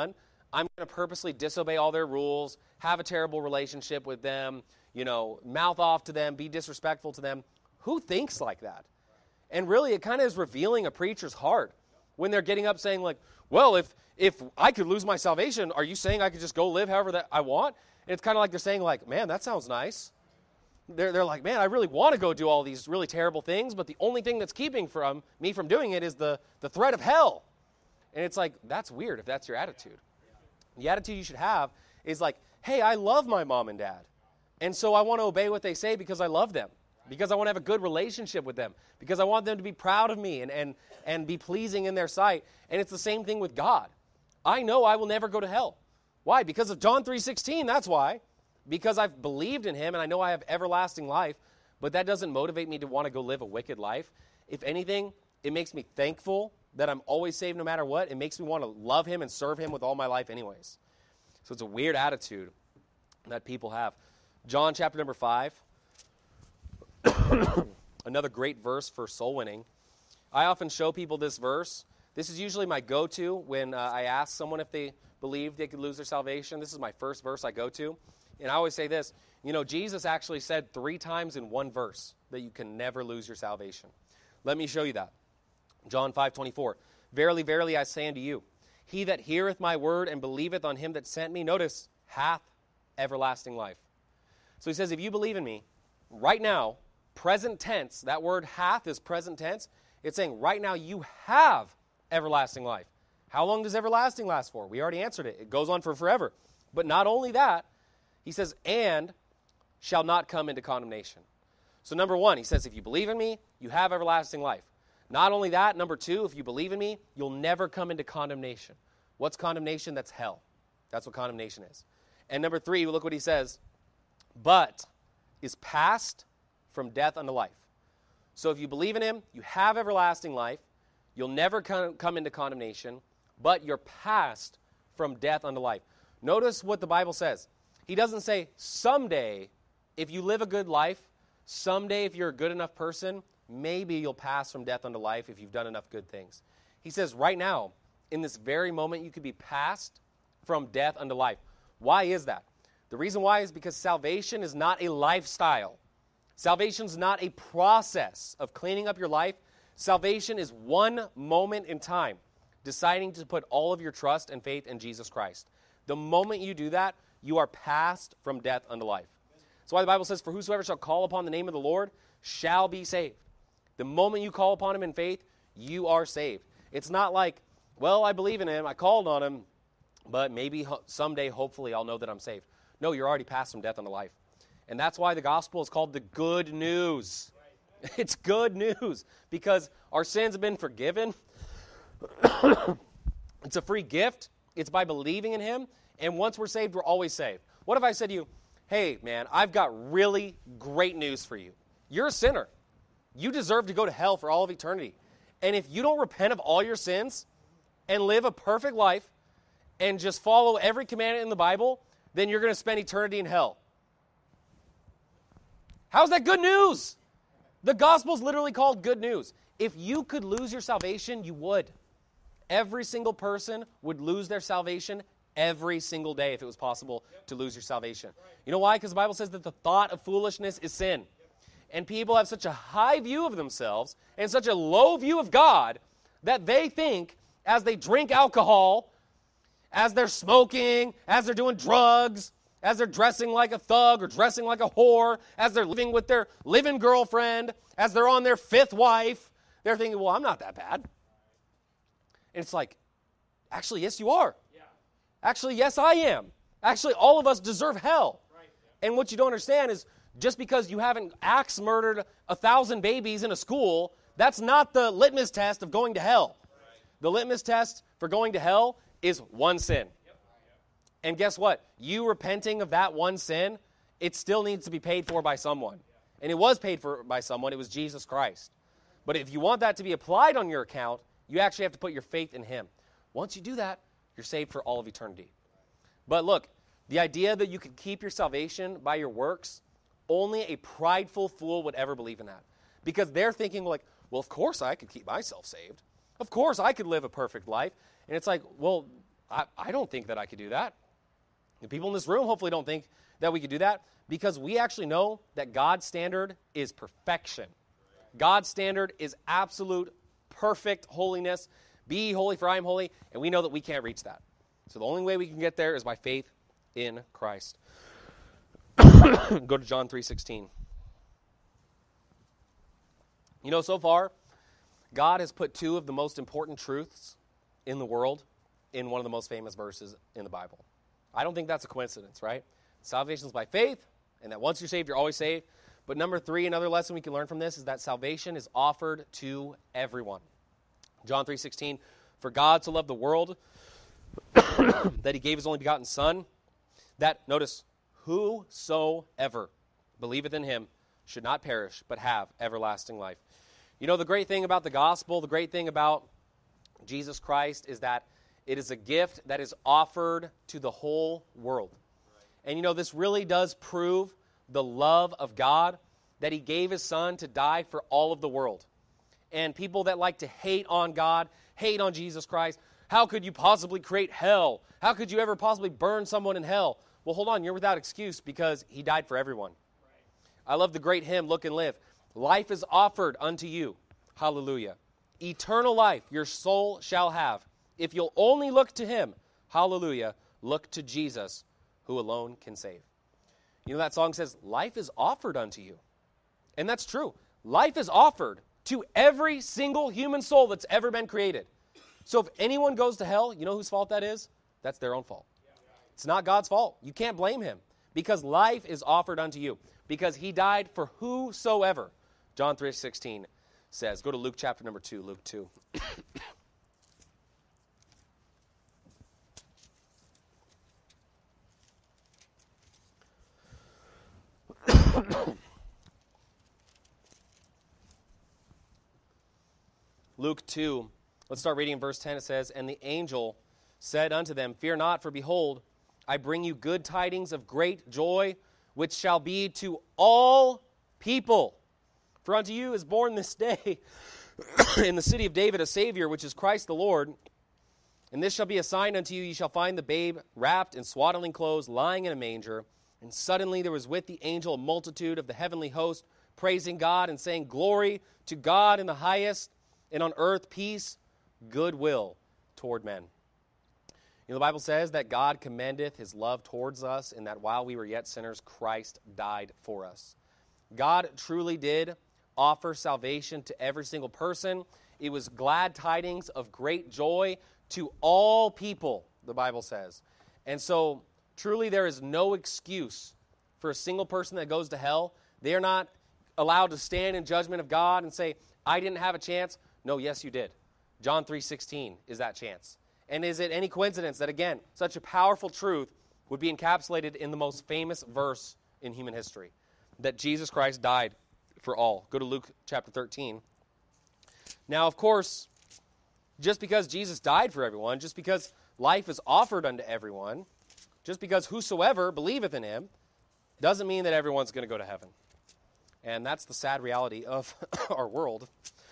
I'm going to purposely disobey all their rules, have a terrible relationship with them, mouth off to them, be disrespectful to them. Who thinks like that? And really, it kind of is revealing a preacher's heart when they're getting up saying like, well, if I could lose my salvation, are you saying I could just go live however that I want? And it's kind of like they're saying like, man, that sounds nice. They're like, man, I really want to go do all these really terrible things, but the only thing that's keeping me from doing it is the threat of hell. And it's like, that's weird if that's your attitude. The attitude you should have is like, hey, I love my mom and dad. And so I want to obey what they say because I love them, because I want to have a good relationship with them, because I want them to be proud of me and be pleasing in their sight. And it's the same thing with God. I know I will never go to hell. Why? Because of John 3:16, that's why. Because I've believed in him and I know I have everlasting life, but that doesn't motivate me to want to go live a wicked life. If anything, it makes me thankful that I'm always saved no matter what. It makes me want to love him and serve him with all my life anyways. So it's a weird attitude that people have. John chapter number 5, another great verse for soul winning. I often show people this verse. This is usually my go-to when I ask someone if they believe they could lose their salvation. This is my first verse I go to. And I always say this, Jesus actually said 3 times in one verse that you can never lose your salvation. Let me show you that. John 5:24, verily, verily, I say unto you, he that heareth my word and believeth on him that sent me, notice, hath everlasting life. So he says, if you believe in me, right now, present tense, that word hath is present tense. It's saying right now you have everlasting life. How long does everlasting last for? We already answered it. It goes on for forever. But not only that, he says, and shall not come into condemnation. So number 1, he says, if you believe in me, you have everlasting life. Not only that, number 2, if you believe in me, you'll never come into condemnation. What's condemnation? That's hell. That's what condemnation is. And number 3, look what he says, but is passed from death unto life. So if you believe in him, you have everlasting life. You'll never come into condemnation, but you're passed from death unto life. Notice what the Bible says. He doesn't say someday, if you live a good life, someday if you're a good enough person, maybe you'll pass from death unto life if you've done enough good things. He says right now, in this very moment, you could be passed from death unto life. Why is that? The reason why is because salvation is not a lifestyle. Salvation is not a process of cleaning up your life. Salvation is one moment in time, deciding to put all of your trust and faith in Jesus Christ. The moment you do that, you are passed from death unto life. That's why the Bible says, for whosoever shall call upon the name of the Lord shall be saved. The moment you call upon him in faith, you are saved. It's not like, well, I believe in him, I called on him, but maybe someday, hopefully, I'll know that I'm saved. No, you're already passed from death unto life. And that's why the gospel is called the good news. It's good news because our sins have been forgiven. It's a free gift. It's by believing in him. And once we're saved, we're always saved. What if I said to you, hey, man, I've got really great news for you. You're a sinner. You deserve to go to hell for all of eternity. And if you don't repent of all your sins and live a perfect life and just follow every commandment in the Bible, then you're going to spend eternity in hell. How's that good news? The gospel is literally called good news. If you could lose your salvation, you would. Every single person would lose their salvation every single day if it was possible to lose your salvation. You know why? Because the Bible says that the thought of foolishness is sin. And people have such a high view of themselves and such a low view of God that they think as they drink alcohol, as they're smoking, as they're doing drugs, as they're dressing like a thug or dressing like a whore, as they're living with their live-in girlfriend, as they're on their 5th wife, they're thinking, well, I'm not that bad. And it's like, actually, yes, you are. Yeah. Actually, yes, I am. Actually, all of us deserve hell. Right. Yeah. And what you don't understand is just because you haven't axe murdered 1,000 babies in a school, that's not the litmus test of going to hell. Right. The litmus test for going to hell is one sin. And guess what? You repenting of that one sin, it still needs to be paid for by someone. And it was paid for by someone. It was Jesus Christ. But if you want that to be applied on your account, you actually have to put your faith in him. Once you do that, you're saved for all of eternity. But look, the idea that you could keep your salvation by your works, only a prideful fool would ever believe in that. Because they're thinking like, well, of course I could keep myself saved. Of course I could live a perfect life. And it's like, well, I don't think that I could do that. The people in this room hopefully don't think that we could do that, because we actually know that God's standard is perfection. God's standard is absolute, perfect holiness. Be ye holy, for I am holy, and we know that we can't reach that. So the only way we can get there is by faith in Christ. Go to John 3:16. You know, so far, God has put two of the most important truths in the world in one of the most famous verses in the Bible. I don't think that's a coincidence, right? Salvation is by faith, and that once you're saved, you're always saved. But number three, another lesson we can learn from this is that salvation is offered to everyone. John 3:16, for God so loved the world that he gave his only begotten Son, that, notice, whosoever believeth in him should not perish, but have everlasting life. You know, the great thing about the gospel, the great thing about Jesus Christ is that it is a gift that is offered to the whole world. And you know, this really does prove the love of God, that he gave his Son to die for all of the world. And people that like to hate on God, hate on Jesus Christ, how could you possibly create hell? How could you ever possibly burn someone in hell? Well, hold on, you're without excuse, because he died for everyone. I love the great hymn, Look and Live. Life is offered unto you. Hallelujah. Eternal life your soul shall have. If you'll only look to him, hallelujah, look to Jesus, who alone can save. You know, that song says, life is offered unto you. And that's true. Life is offered to every single human soul that's ever been created. So if anyone goes to hell, you know whose fault that is? That's their own fault. It's not God's fault. You can't blame him, because life is offered unto you, because he died for whosoever. John 3:16 says, go to Luke chapter number 2, Luke 2. Luke 2, let's start reading in verse 10. It says, and the angel said unto them, fear not, for behold, I bring you good tidings of great joy, which shall be to all people. For unto you is born this day in the city of David a Savior, which is Christ the Lord. And this shall be a sign unto you, ye shall find the babe wrapped in swaddling clothes, lying in a manger. And suddenly there was with the angel a multitude of the heavenly host, praising God and saying, glory to God in the highest, and on earth peace, goodwill toward men. You know, the Bible says that God commendeth his love towards us, and that while we were yet sinners, Christ died for us. God truly did offer salvation to every single person. It was glad tidings of great joy to all people, the Bible says. And so, truly there is no excuse for a single person that goes to hell. They are not allowed to stand in judgment of God and say, I didn't have a chance. No, yes, you did. John 3:16 is that chance. And is it any coincidence that, again, such a powerful truth would be encapsulated in the most famous verse in human history, that Jesus Christ died for all? Go to Luke chapter 13. Now, of course, just because Jesus died for everyone, just because life is offered unto everyone, just because whosoever believeth in him, doesn't mean that everyone's going to go to heaven. And that's the sad reality of our world,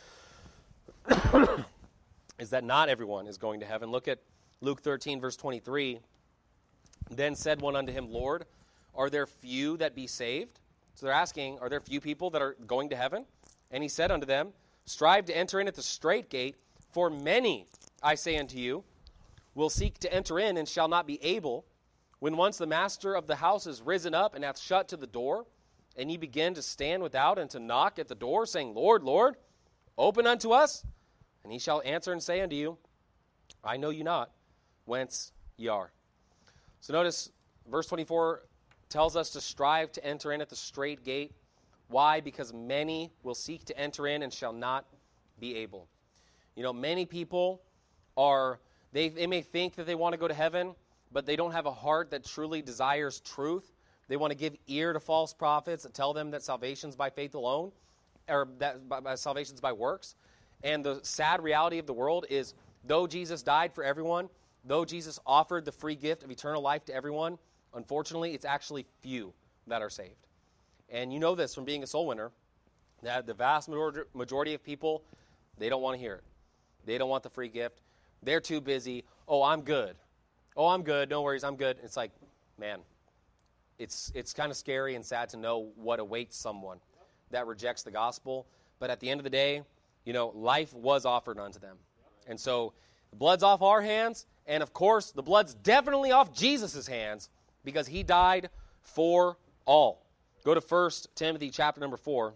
is that not everyone is going to heaven. Look at Luke 13, verse 23. Then said one unto him, Lord, are there few that be saved? So they're asking, are there few people that are going to heaven? And he said unto them, strive to enter in at the strait gate, for many, I say unto you, will seek to enter in and shall not be able. When once the master of the house is risen up and hath shut to the door, and ye begin to stand without and to knock at the door, saying, Lord, Lord, open unto us. And he shall answer and say unto you, I know you not, whence ye are. So notice, verse 24 tells us to strive to enter in at the strait gate. Why? Because many will seek to enter in and shall not be able. You know, many people they may think that they want to go to heaven, but they don't have a heart that truly desires truth. They want to give ear to false prophets that tell them that salvation's by faith alone, or that salvation's by works. And the sad reality of the world is, though Jesus died for everyone, though Jesus offered the free gift of eternal life to everyone, unfortunately, it's actually few that are saved. And you know this from being a soul winner, that the vast majority of people, they don't want to hear it. They don't want the free gift. They're too busy. Oh, I'm good. oh, I'm good, no worries, I'm good. It's like, man, it's kind of scary and sad to know what awaits someone that rejects the gospel. But at the end of the day, life was offered unto them. And so the blood's off our hands, and of course, the blood's definitely off Jesus' hands because he died for all. Go to 1 Timothy chapter number 4.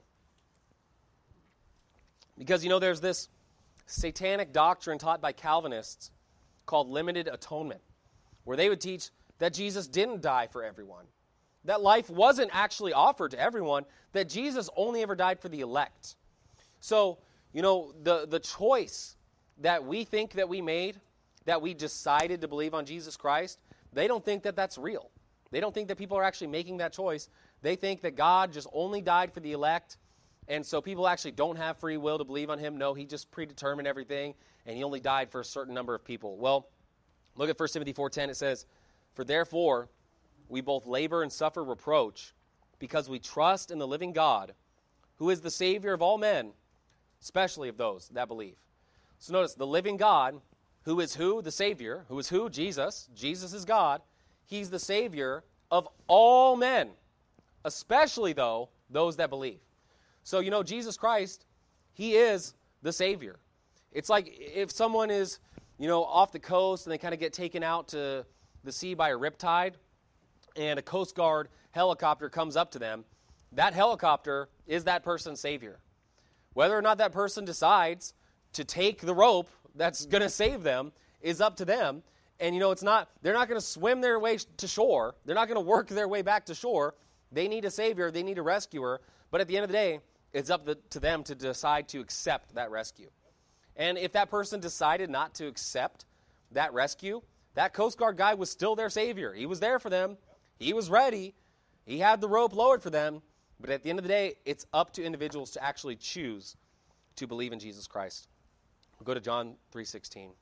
Because, there's this satanic doctrine taught by Calvinists called limited atonement, where they would teach that Jesus didn't die for everyone, that life wasn't actually offered to everyone, that Jesus only ever died for the elect. So, the choice that we think that we made, that we decided to believe on Jesus Christ, they don't think that that's real. They don't think that people are actually making that choice. They think that God just only died for the elect, and so people actually don't have free will to believe on him. No, he just predetermined everything, and he only died for a certain number of people. Well, look at 1 Timothy 4:10. It says, "For therefore we both labor and suffer reproach, because we trust in the living God, who is the Savior of all men, especially of those that believe." So notice, the living God, who is who? The Savior. Who is who? Jesus. Jesus is God. He's the Savior of all men, especially, though, those that believe. So, Jesus Christ, he is the Savior. It's like if someone is, off the coast and they kind of get taken out to the sea by a riptide, and a Coast Guard helicopter comes up to them, that helicopter is that person's Savior. Whether or not that person decides to take the rope that's going to save them is up to them. And, they're not going to swim their way to shore. They're not going to work their way back to shore. They need a Savior. They need a rescuer. But at the end of the day, it's up to them to decide to accept that rescue. And if that person decided not to accept that rescue, that Coast Guard guy was still their Savior. He was there for them. He was ready. He had the rope lowered for them. But at the end of the day, it's up to individuals to actually choose to believe in Jesus Christ. We'll go to John 3:16.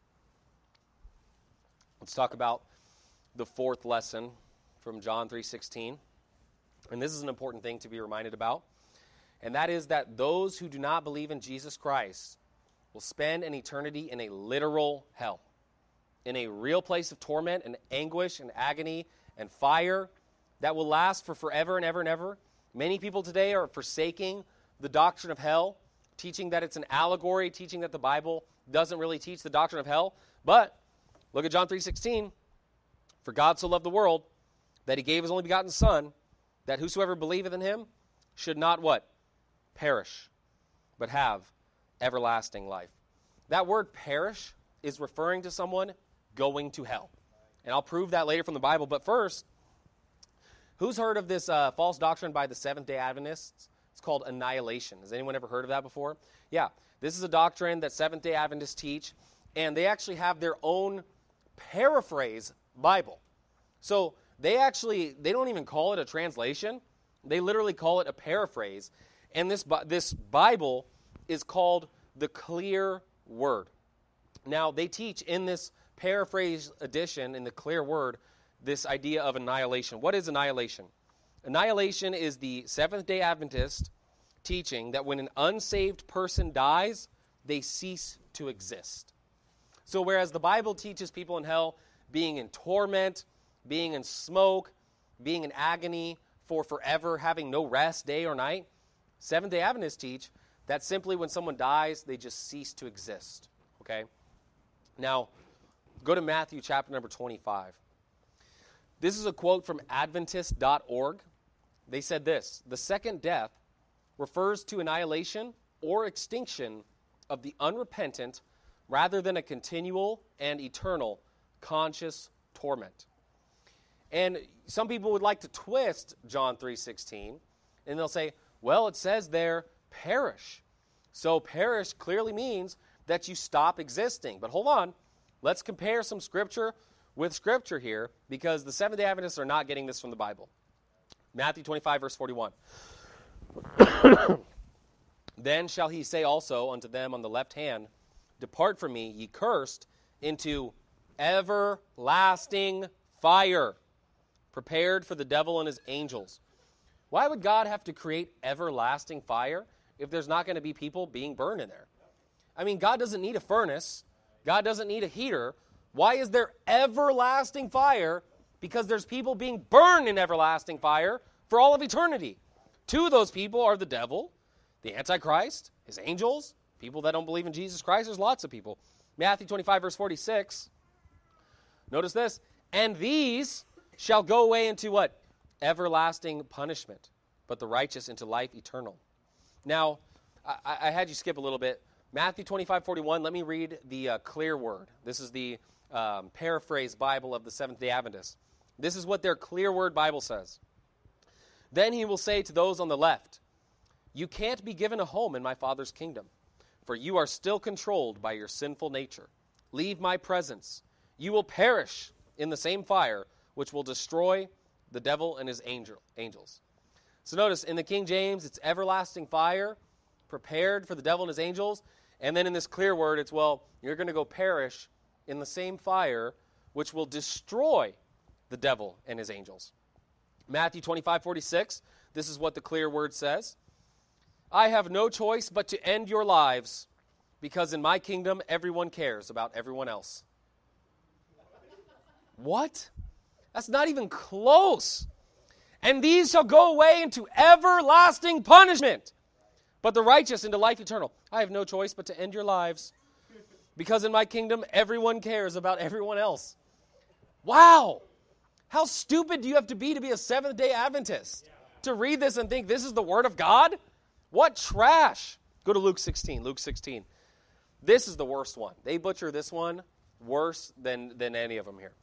Let's talk about the fourth lesson from John 3:16. And this is an important thing to be reminded about. And that is that those who do not believe in Jesus Christ will spend an eternity in a literal hell, in a real place of torment and anguish and agony and fire that will last for forever and ever and ever. Many people today are forsaking the doctrine of hell, teaching that it's an allegory, teaching that the Bible doesn't really teach the doctrine of hell. But look at John 3:16. "For God so loved the world that he gave his only begotten Son, that whosoever believeth in him should not" what? "Perish, but have everlasting life." That word perish is referring to someone going to hell. And I'll prove that later from the Bible. But first, who's heard of this false doctrine by the Seventh-day Adventists? It's called annihilation. Has anyone ever heard of that before? Yeah, this is a doctrine that Seventh-day Adventists teach, and they actually have their own paraphrase Bible. So they don't even call it a translation. They literally call it a paraphrase. And this Bible is called the Clear Word. Now, they teach in this paraphrase edition, in the Clear Word, this idea of annihilation. What is annihilation? Annihilation is the Seventh-day Adventist teaching that when an unsaved person dies, they cease to exist. So whereas the Bible teaches people in hell being in torment, being in smoke, being in agony for forever, having no rest day or night, Seventh-day Adventists teach that simply when someone dies, they just cease to exist. Okay? Now, go to Matthew chapter number 25. This is a quote from Adventist.org. They said this: "The second death refers to annihilation or extinction of the unrepentant rather than a continual and eternal conscious torment." And some people would like to twist John 3:16, and they'll say, well, it says there, perish. So perish clearly means that you stop existing. But hold on, let's compare some scripture with scripture here, because the Seventh-day Adventists are not getting this from the Bible. Matthew 25, verse 41. "Then shall he say also unto them on the left hand, Depart from me, ye cursed, into everlasting fire, prepared for the devil and his angels." Why would God have to create everlasting fire if there's not going to be people being burned in there? I mean, God doesn't need a furnace. God doesn't need a heater. Why is there everlasting fire? Because there's people being burned in everlasting fire for all of eternity. Two of those people are the devil, the Antichrist, his angels, people that don't believe in Jesus Christ. There's lots of people. Matthew 25, verse 46. Notice this. And these shall go away into what? Everlasting punishment, but the righteous into life eternal. Now, I had you skip a little bit. Matthew 25:41, let me read the clear word. This is the paraphrase Bible of the Seventh-day Adventists. This is what their clear word Bible says. Then he will say to those on the left, you can't be given a home in my Father's kingdom, for you are still controlled by your sinful nature. Leave my presence. You will perish in the same fire, which will destroy the devil and his angels. So notice, in the King James, it's everlasting fire, prepared for the devil and his angels. And then in this clear word, it's, well, you're going to go perish in the same fire, which will destroy the devil and his angels. Matthew 25:46, this is what the clear word says. I have no choice but to end your lives, because in my kingdom, everyone cares about everyone else. What? That's not even close. And these shall go away into everlasting punishment, but the righteous into life eternal. I have no choice but to end your lives, because in my kingdom, everyone cares about everyone else. Wow! How stupid do you have to be a Seventh-day Adventist to read this and think this is the Word of God? What trash! Go to Luke 16. Luke 16. This is the worst one. They butcher this one worse than any of them here.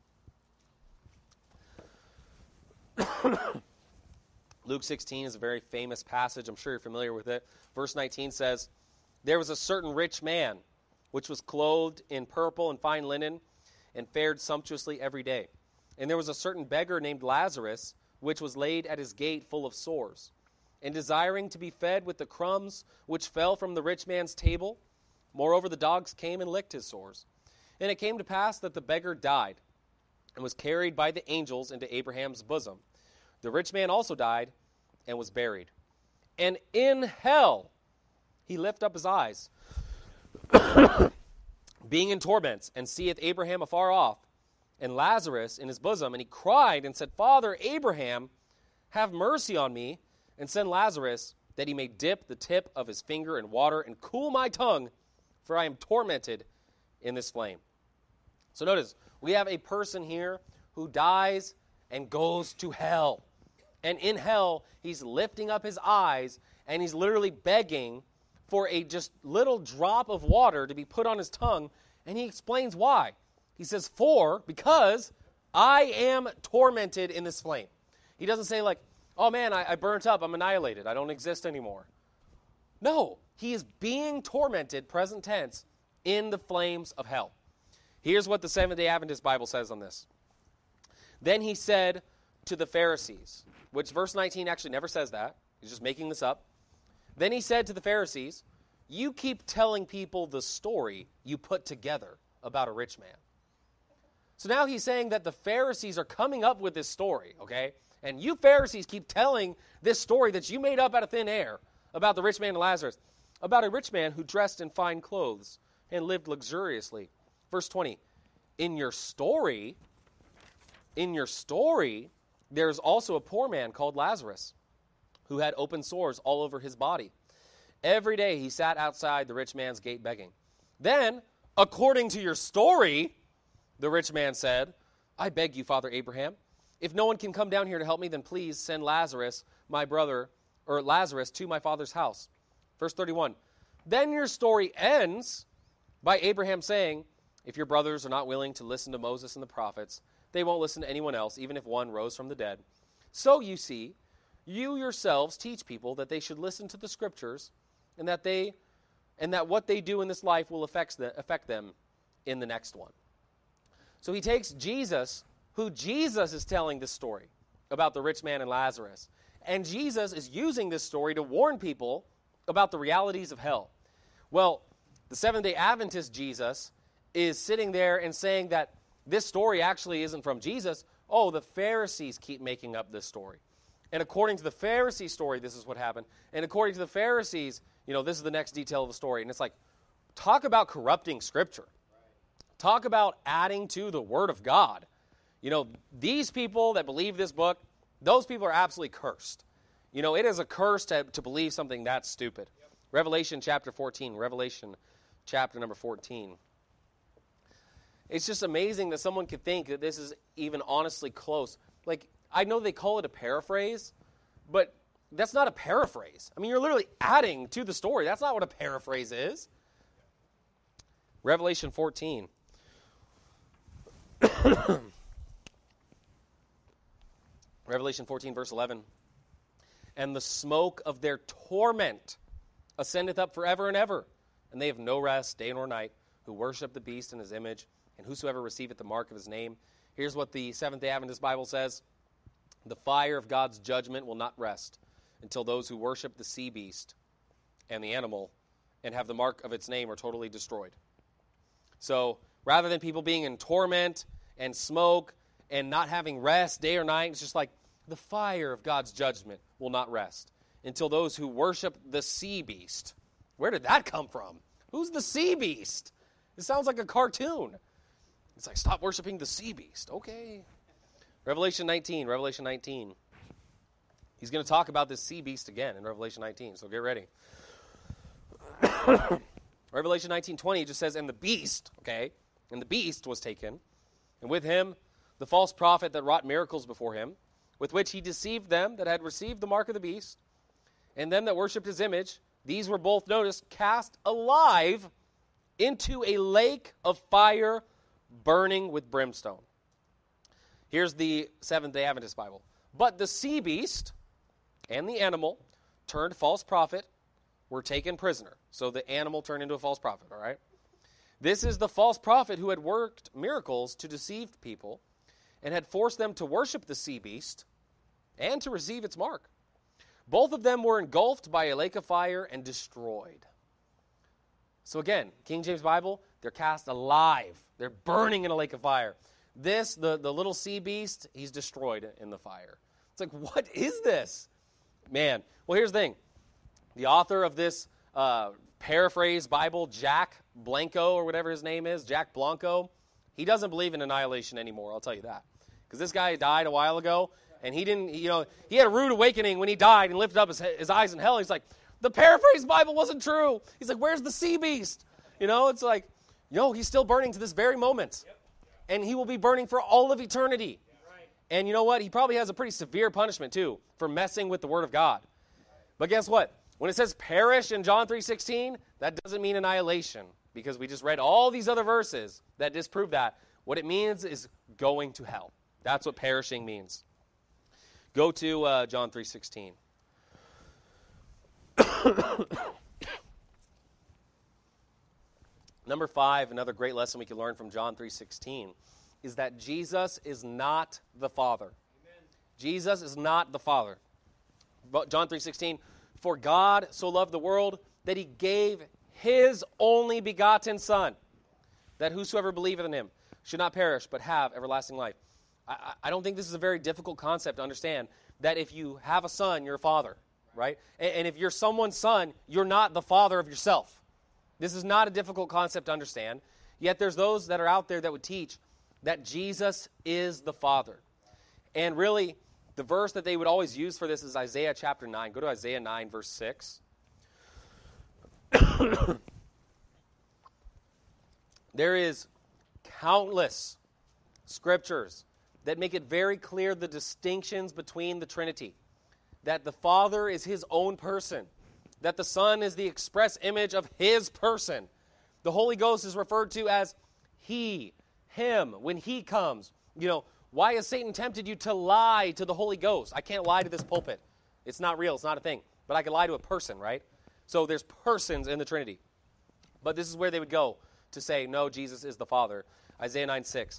Luke 16 is a very famous passage. I'm sure you're familiar with it. Verse 19 says, there was a certain rich man, which was clothed in purple and fine linen, and fared sumptuously every day. And there was a certain beggar named Lazarus, which was laid at his gate full of sores, and desiring to be fed with the crumbs which fell from the rich man's table. Moreover, the dogs came and licked his sores. And it came to pass that the beggar died, and was carried by the angels into Abraham's bosom. The rich man also died and was buried. And in hell he lift up his eyes, being in torments, and seeth Abraham afar off, and Lazarus in his bosom. And he cried and said, Father Abraham, have mercy on me, and send Lazarus, that he may dip the tip of his finger in water, and cool my tongue, for I am tormented in this flame. So notice, we have a person here who dies and goes to hell. And in hell, he's lifting up his eyes, and he's literally begging for a just little drop of water to be put on his tongue, and he explains why. He says, because I am tormented in this flame. He doesn't say like, oh man, I burnt up, I'm annihilated, I don't exist anymore. No, he is being tormented, present tense, in the flames of hell. Here's what the Seventh-day Adventist Bible says on this. Then he said to the Pharisees, which verse 19 actually never says that. He's just making this up. Then he said to the Pharisees, you keep telling people the story you put together about a rich man. So now he's saying that the Pharisees are coming up with this story, okay? And you Pharisees keep telling this story that you made up out of thin air about the rich man and Lazarus, about a rich man who dressed in fine clothes and lived luxuriously. Verse 20, in your story, there's also a poor man called Lazarus, who had open sores all over his body. Every day he sat outside the rich man's gate begging. Then, according to your story, the rich man said, I beg you, Father Abraham, if no one can come down here to help me, then please send Lazarus, my brother, or Lazarus, to my father's house. Verse 31, then your story ends by Abraham saying, if your brothers are not willing to listen to Moses and the prophets, they won't listen to anyone else, even if one rose from the dead. So you see, you yourselves teach people that they should listen to the scriptures, and that what they do in this life will affect them in the next one. So he takes Jesus, who Jesus is telling this story about the rich man and Lazarus, and Jesus is using this story to warn people about the realities of hell. Well, the Seventh-day Adventist Jesus is sitting there and saying that this story actually isn't from Jesus. Oh, the Pharisees keep making up this story. And according to the Pharisee story, this is what happened. And according to the Pharisees, this is the next detail of the story. And it's like, talk about corrupting Scripture. Talk about adding to the Word of God. You know, these people that believe this book, those people are absolutely cursed. You know, it is a curse to believe something that stupid. Yep. Revelation chapter 14. Revelation chapter number 14. It's just amazing that someone could think that this is even honestly close. Like, I know they call it a paraphrase, but that's not a paraphrase. I mean, you're literally adding to the story. That's not what a paraphrase is. Revelation 14. Revelation 14, verse 11. And the smoke of their torment ascendeth up forever and ever, and they have no rest, day nor night, who worship the beast and his image, and whosoever receiveth the mark of his name. Here's what the Seventh-day Adventist Bible says. The fire of God's judgment will not rest until those who worship the sea beast and the animal and have the mark of its name are totally destroyed. So rather than people being in torment and smoke and not having rest day or night, it's just like the fire of God's judgment will not rest until those who worship the sea beast. Where did that come from? Who's the sea beast? It sounds like a cartoon. It's like, stop worshiping the sea beast. Okay. Revelation 19. He's going to talk about this sea beast again in Revelation 19, so get ready. Revelation 19:20 just says, and the beast was taken, and with him the false prophet that wrought miracles before him, with which he deceived them that had received the mark of the beast, and them that worshipped his image. These were both, notice, cast alive into a lake of fire burning with brimstone. Here's the Seventh-day Adventist Bible. But the sea beast and the animal turned false prophet were taken prisoner. So the animal turned into a false prophet, all right? This is the false prophet who had worked miracles to deceive people and had forced them to worship the sea beast and to receive its mark. Both of them were engulfed by a lake of fire and destroyed. So again, King James Bible, they're cast alive. They're burning in a lake of fire. This, the little sea beast, he's destroyed in the fire. It's like, what is this? Man, well, here's the thing. The author of this paraphrase Bible, Jack Blanco, or whatever his name is, Jack Blanco, he doesn't believe in annihilation anymore, I'll tell you that. Because this guy died a while ago, and he didn't, he had a rude awakening when he died and lifted up his eyes in hell. He's like, the paraphrase Bible wasn't true. He's like, where's the sea beast? It's like, he's still burning to this very moment. Yep. And he will be burning for all of eternity. Yeah, right. And you know what? He probably has a pretty severe punishment, too, for messing with the Word of God. But guess what? When it says perish in John 3:16, that doesn't mean annihilation, because we just read all these other verses that disprove that. What it means is going to hell. That's what perishing means. Go to John 3:16. Number 5, another great lesson we can learn from John 3:16, is that Jesus is not the Father. Amen. Jesus is not the Father. But John 3:16, for God so loved the world that he gave his only begotten Son, that whosoever believeth in him should not perish but have everlasting life. I don't think this is a very difficult concept to understand, that if you have a son, you're a father, right? And if you're someone's son, you're not the father of yourself. This is not a difficult concept to understand. Yet there's those that are out there that would teach that Jesus is the Father. And really, the verse that they would always use for this is Isaiah chapter 9. Go to Isaiah 9, verse 6. There is countless scriptures that make it very clear the distinctions between the Trinity. That the Father is his own person. That the Son is the express image of his person. The Holy Ghost is referred to as he, him, when he comes. Why has Satan tempted you to lie to the Holy Ghost? I can't lie to this pulpit. It's not real. It's not a thing. But I can lie to a person, right? So there's persons in the Trinity. But this is where they would go to say, no, Jesus is the Father. Isaiah 9, 6.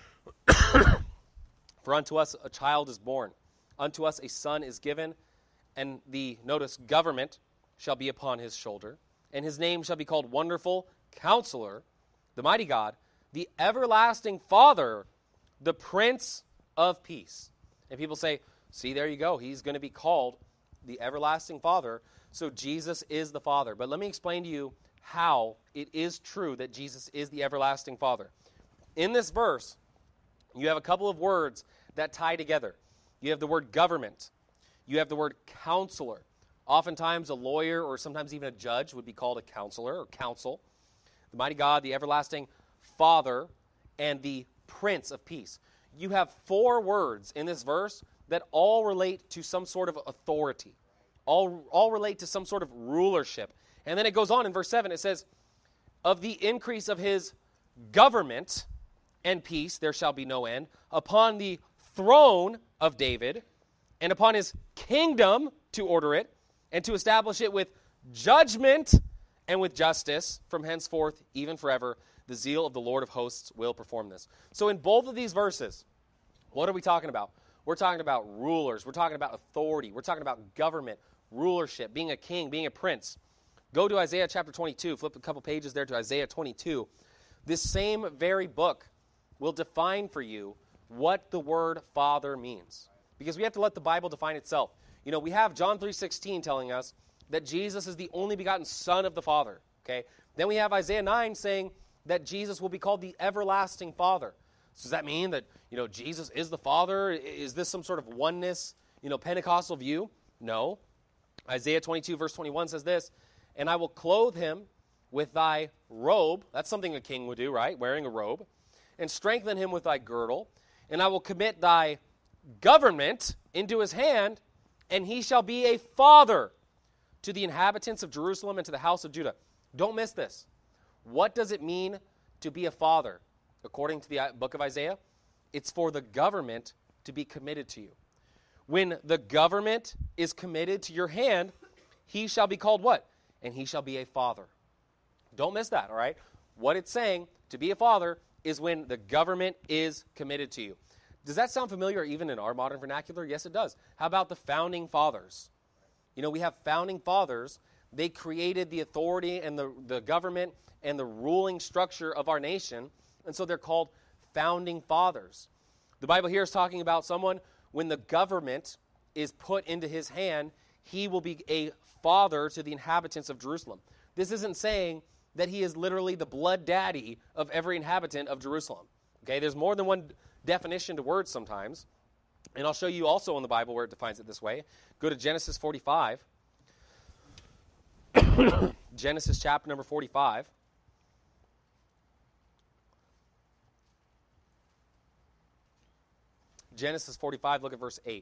For unto us a child is born. Unto us a son is given. And notice, government shall be upon his shoulder. And his name shall be called Wonderful Counselor, the Mighty God, the Everlasting Father, the Prince of Peace. And people say, see, there you go. He's going to be called the Everlasting Father. So Jesus is the Father. But let me explain to you how it is true that Jesus is the Everlasting Father. in this verse, you have a couple of words that tie together. You have the word government. You have the word counselor. Oftentimes a lawyer or sometimes even a judge would be called a counselor or counsel. The mighty God, the everlasting Father, and the Prince of Peace. You have 4 words in this verse that all relate to some sort of authority. All relate to some sort of rulership. And then it goes on in verse 7, it says, of the increase of his government and peace there shall be no end, upon the throne of David, and upon his kingdom to order it, and to establish it with judgment and with justice from henceforth, even forever. The zeal of the Lord of hosts will perform this. So in both of these verses, what are we talking about? We're talking about rulers. We're talking about authority. We're talking about government, rulership, being a king, being a prince. Go to Isaiah chapter 22. Flip a couple pages there to Isaiah 22. This same very book will define for you what the word Father means. Because we have to let the Bible define itself. You know, we have John 3:16 telling us that Jesus is the only begotten Son of the Father. Okay? Then we have Isaiah 9 saying that Jesus will be called the everlasting Father. So does that mean that, Jesus is the Father? Is this some sort of oneness, Pentecostal view? No. Isaiah 22 verse 21 says this, and I will clothe him with thy robe. That's something a king would do, right? Wearing a robe. And strengthen him with thy girdle. And I will commit thy government into his hand, and he shall be a father to the inhabitants of Jerusalem and to the house of Judah. Don't miss this. What does it mean to be a father? According to the book of Isaiah, it's for the government to be committed to you. When the government is committed to your hand, he shall be called what? And he shall be a father. Don't miss that, all right? What it's saying, to be a father, is when the government is committed to you. Does that sound familiar even in our modern vernacular? Yes, it does. How about the founding fathers? We have founding fathers. They created the authority and the government and the ruling structure of our nation, and so they're called founding fathers. The Bible here is talking about someone, when the government is put into his hand, he will be a father to the inhabitants of Jerusalem. This isn't saying that he is literally the blood daddy of every inhabitant of Jerusalem. Okay, there's more than one definition to words sometimes, and I'll show you also in the Bible where it defines it this way. Go to Genesis 45. Genesis chapter number 45. Genesis 45, look at verse 8.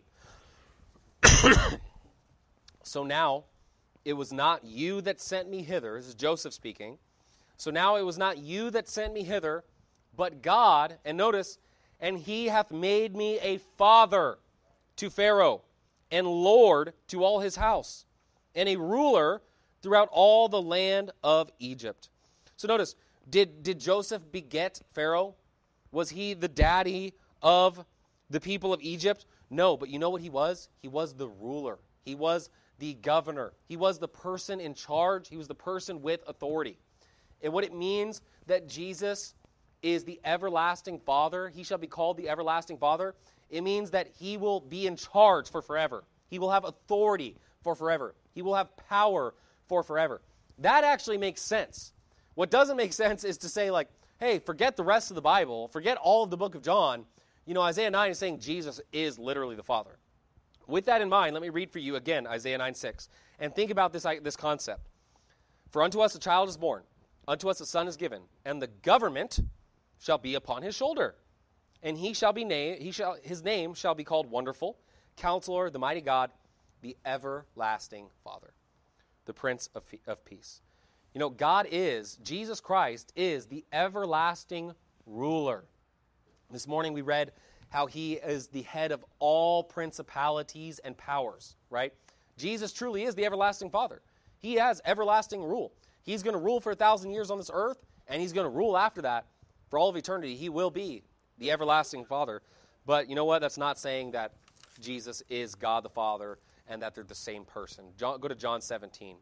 So now, it was not you that sent me hither. This is Joseph speaking. So now it was not you that sent me hither, but God. And notice, and he hath made me a father to Pharaoh, and lord to all his house, and a ruler throughout all the land of Egypt. So notice, did Joseph beget Pharaoh? Was he the daddy of the people of Egypt? No, but you know what he was? He was the ruler. He was the governor. He was the person in charge. He was the person with authority. And what it means that Jesus is the everlasting Father, he shall be called the everlasting Father, it means that he will be in charge for forever. He will have authority for forever. He will have power for forever. That actually makes sense. What doesn't make sense is to say, like, hey, forget the rest of the Bible, forget all of the book of John. Isaiah 9 is saying Jesus is literally the Father. With that in mind, let me read for you again Isaiah 9:6, and think about this concept. For unto us a child is born, unto us a son is given, and the government shall be upon his shoulder. And his name shall be called Wonderful, Counselor, the Mighty God, the Everlasting Father, the Prince of Peace. Jesus Christ is the everlasting ruler. This morning we read how he is the head of all principalities and powers, right? Jesus truly is the everlasting Father. He has everlasting rule. He's going to rule for 1,000 years on this earth, and he's going to rule after that for all of eternity. He will be the everlasting Father. But you know what? That's not saying that Jesus is God the Father and that they're the same person. Go to John 17.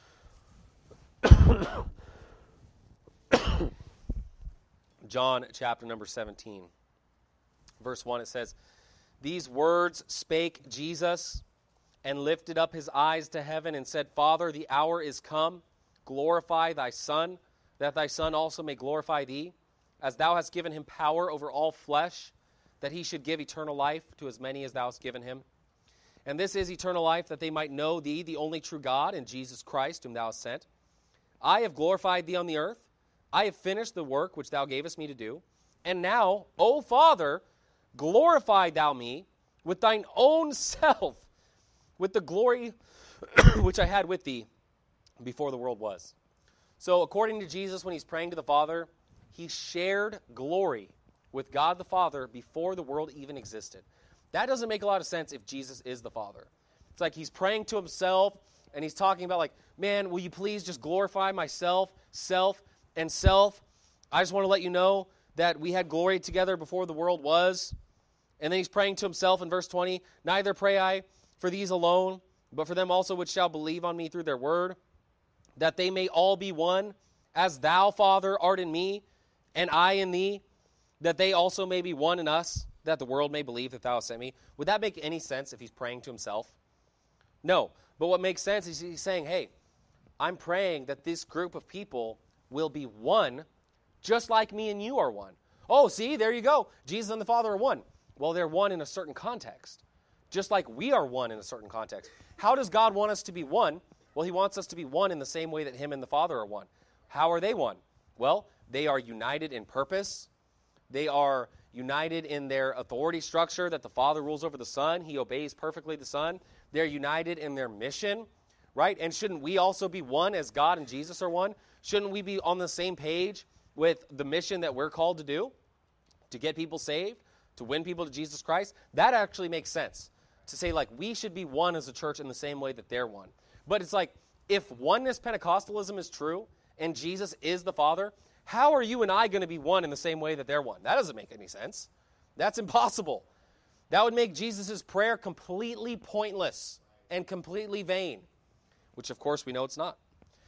John chapter number 17. Verse 1, it says, These words spake Jesus, and lifted up his eyes to heaven, and said, Father, the hour is come. Glorify thy Son, that thy Son also may glorify thee, as thou hast given him power over all flesh, that he should give eternal life to as many as thou hast given him. And this is eternal life, that they might know thee, the only true God, and Jesus Christ, whom thou hast sent. I have glorified thee on the earth. I have finished the work which thou gavest me to do. And now, O Father, glorify thou me with thine own self, with the glory which I had with thee before the world was. So according to Jesus, when he's praying to the Father, he shared glory with God the Father before the world even existed. That doesn't make a lot of sense if Jesus is the Father. It's like he's praying to himself, and he's talking about like, man, will you please just glorify myself, self, and self? I just want to let you know that we had glory together before the world was. And then he's praying to himself in verse 20, neither pray I for these alone, but for them also which shall believe on me through their word, that they may all be one, as thou, Father, art in me, and I in thee, that they also may be one in us, that the world may believe that thou hast sent me. Would that make any sense if he's praying to himself? No. But what makes sense is he's saying, hey, I'm praying that this group of people will be one, just like me and you are one. Oh, see, there you go. Jesus and the Father are one. Well, they're one in a certain context, just like we are one in a certain context. How does God want us to be one? Well, he wants us to be one in the same way that him and the Father are one. How are they one? Well, they are united in purpose. They are united in their authority structure, that the Father rules over the Son. He obeys perfectly the Son. They're united in their mission, right? And shouldn't we also be one as God and Jesus are one? Shouldn't we be on the same page with the mission that we're called to do? To get people saved, to win people to Jesus Christ? That actually makes sense. To say, like, we should be one as a church in the same way that they're one. But it's like, if oneness Pentecostalism is true, and Jesus is the Father, how are you and I going to be one in the same way that they're one? That doesn't make any sense. That's impossible. That would make Jesus' prayer completely pointless and completely vain, which of course we know it's not.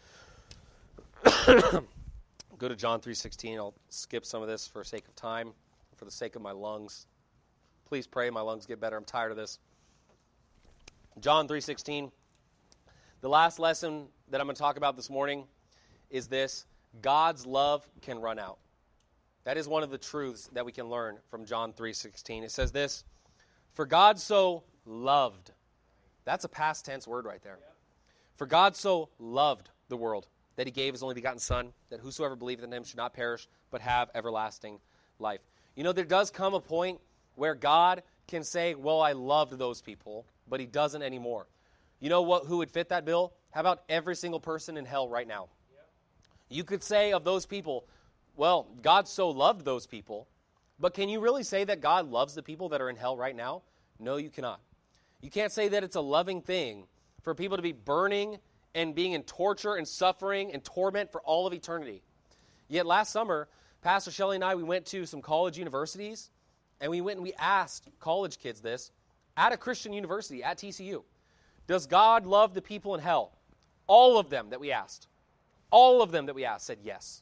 Go to John 3:16. I'll skip some of this for sake of time, for the sake of my lungs. Please pray my lungs get better. I'm tired of this. John 3:16. The last lesson that I'm going to talk about this morning is this: God's love can run out. That is one of the truths that we can learn from John 3:16. It says this: for God so loved. That's a past tense word right there. For God so loved the world that he gave his only begotten Son, that whosoever believeth in him should not perish, but have everlasting life. You know, there does come a point where God can say, well, I loved those people, but he doesn't anymore. You know who would fit that bill? How about every single person in hell right now? You could say of those people, well, God so loved those people, but can you really say that God loves the people that are in hell right now? No, you cannot. You can't say that it's a loving thing for people to be burning and being in torture and suffering and torment for all of eternity. Yet last summer, Pastor Shelley and I, we went to some college universities, and we went and we asked college kids this at a Christian university, at TCU. Does God love the people in hell? All of them that we asked. All of them that we asked said yes.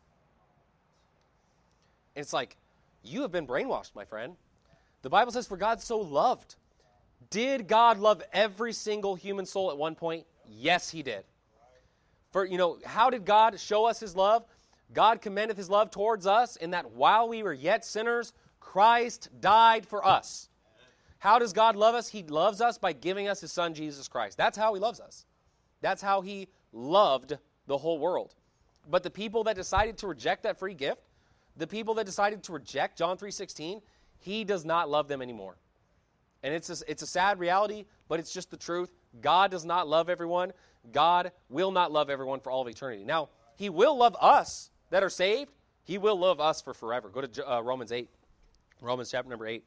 And it's like, you have been brainwashed, my friend. The Bible says, for God so loved. Did God love every single human soul at one point? Yes, he did. For, how did God show us his love? God commendeth his love towards us in that while we were yet sinners, Christ died for us. How does God love us? He loves us by giving us his Son, Jesus Christ. That's how he loves us. That's how he loved the whole world. But the people that decided to reject that free gift, the people that decided to reject John 3:16, he does not love them anymore. And it's a sad reality, but it's just the truth. God does not love everyone. God will not love everyone for all of eternity. Now, he will love us that are saved. He will love us for forever. Go to Romans 8. Romans chapter number 8.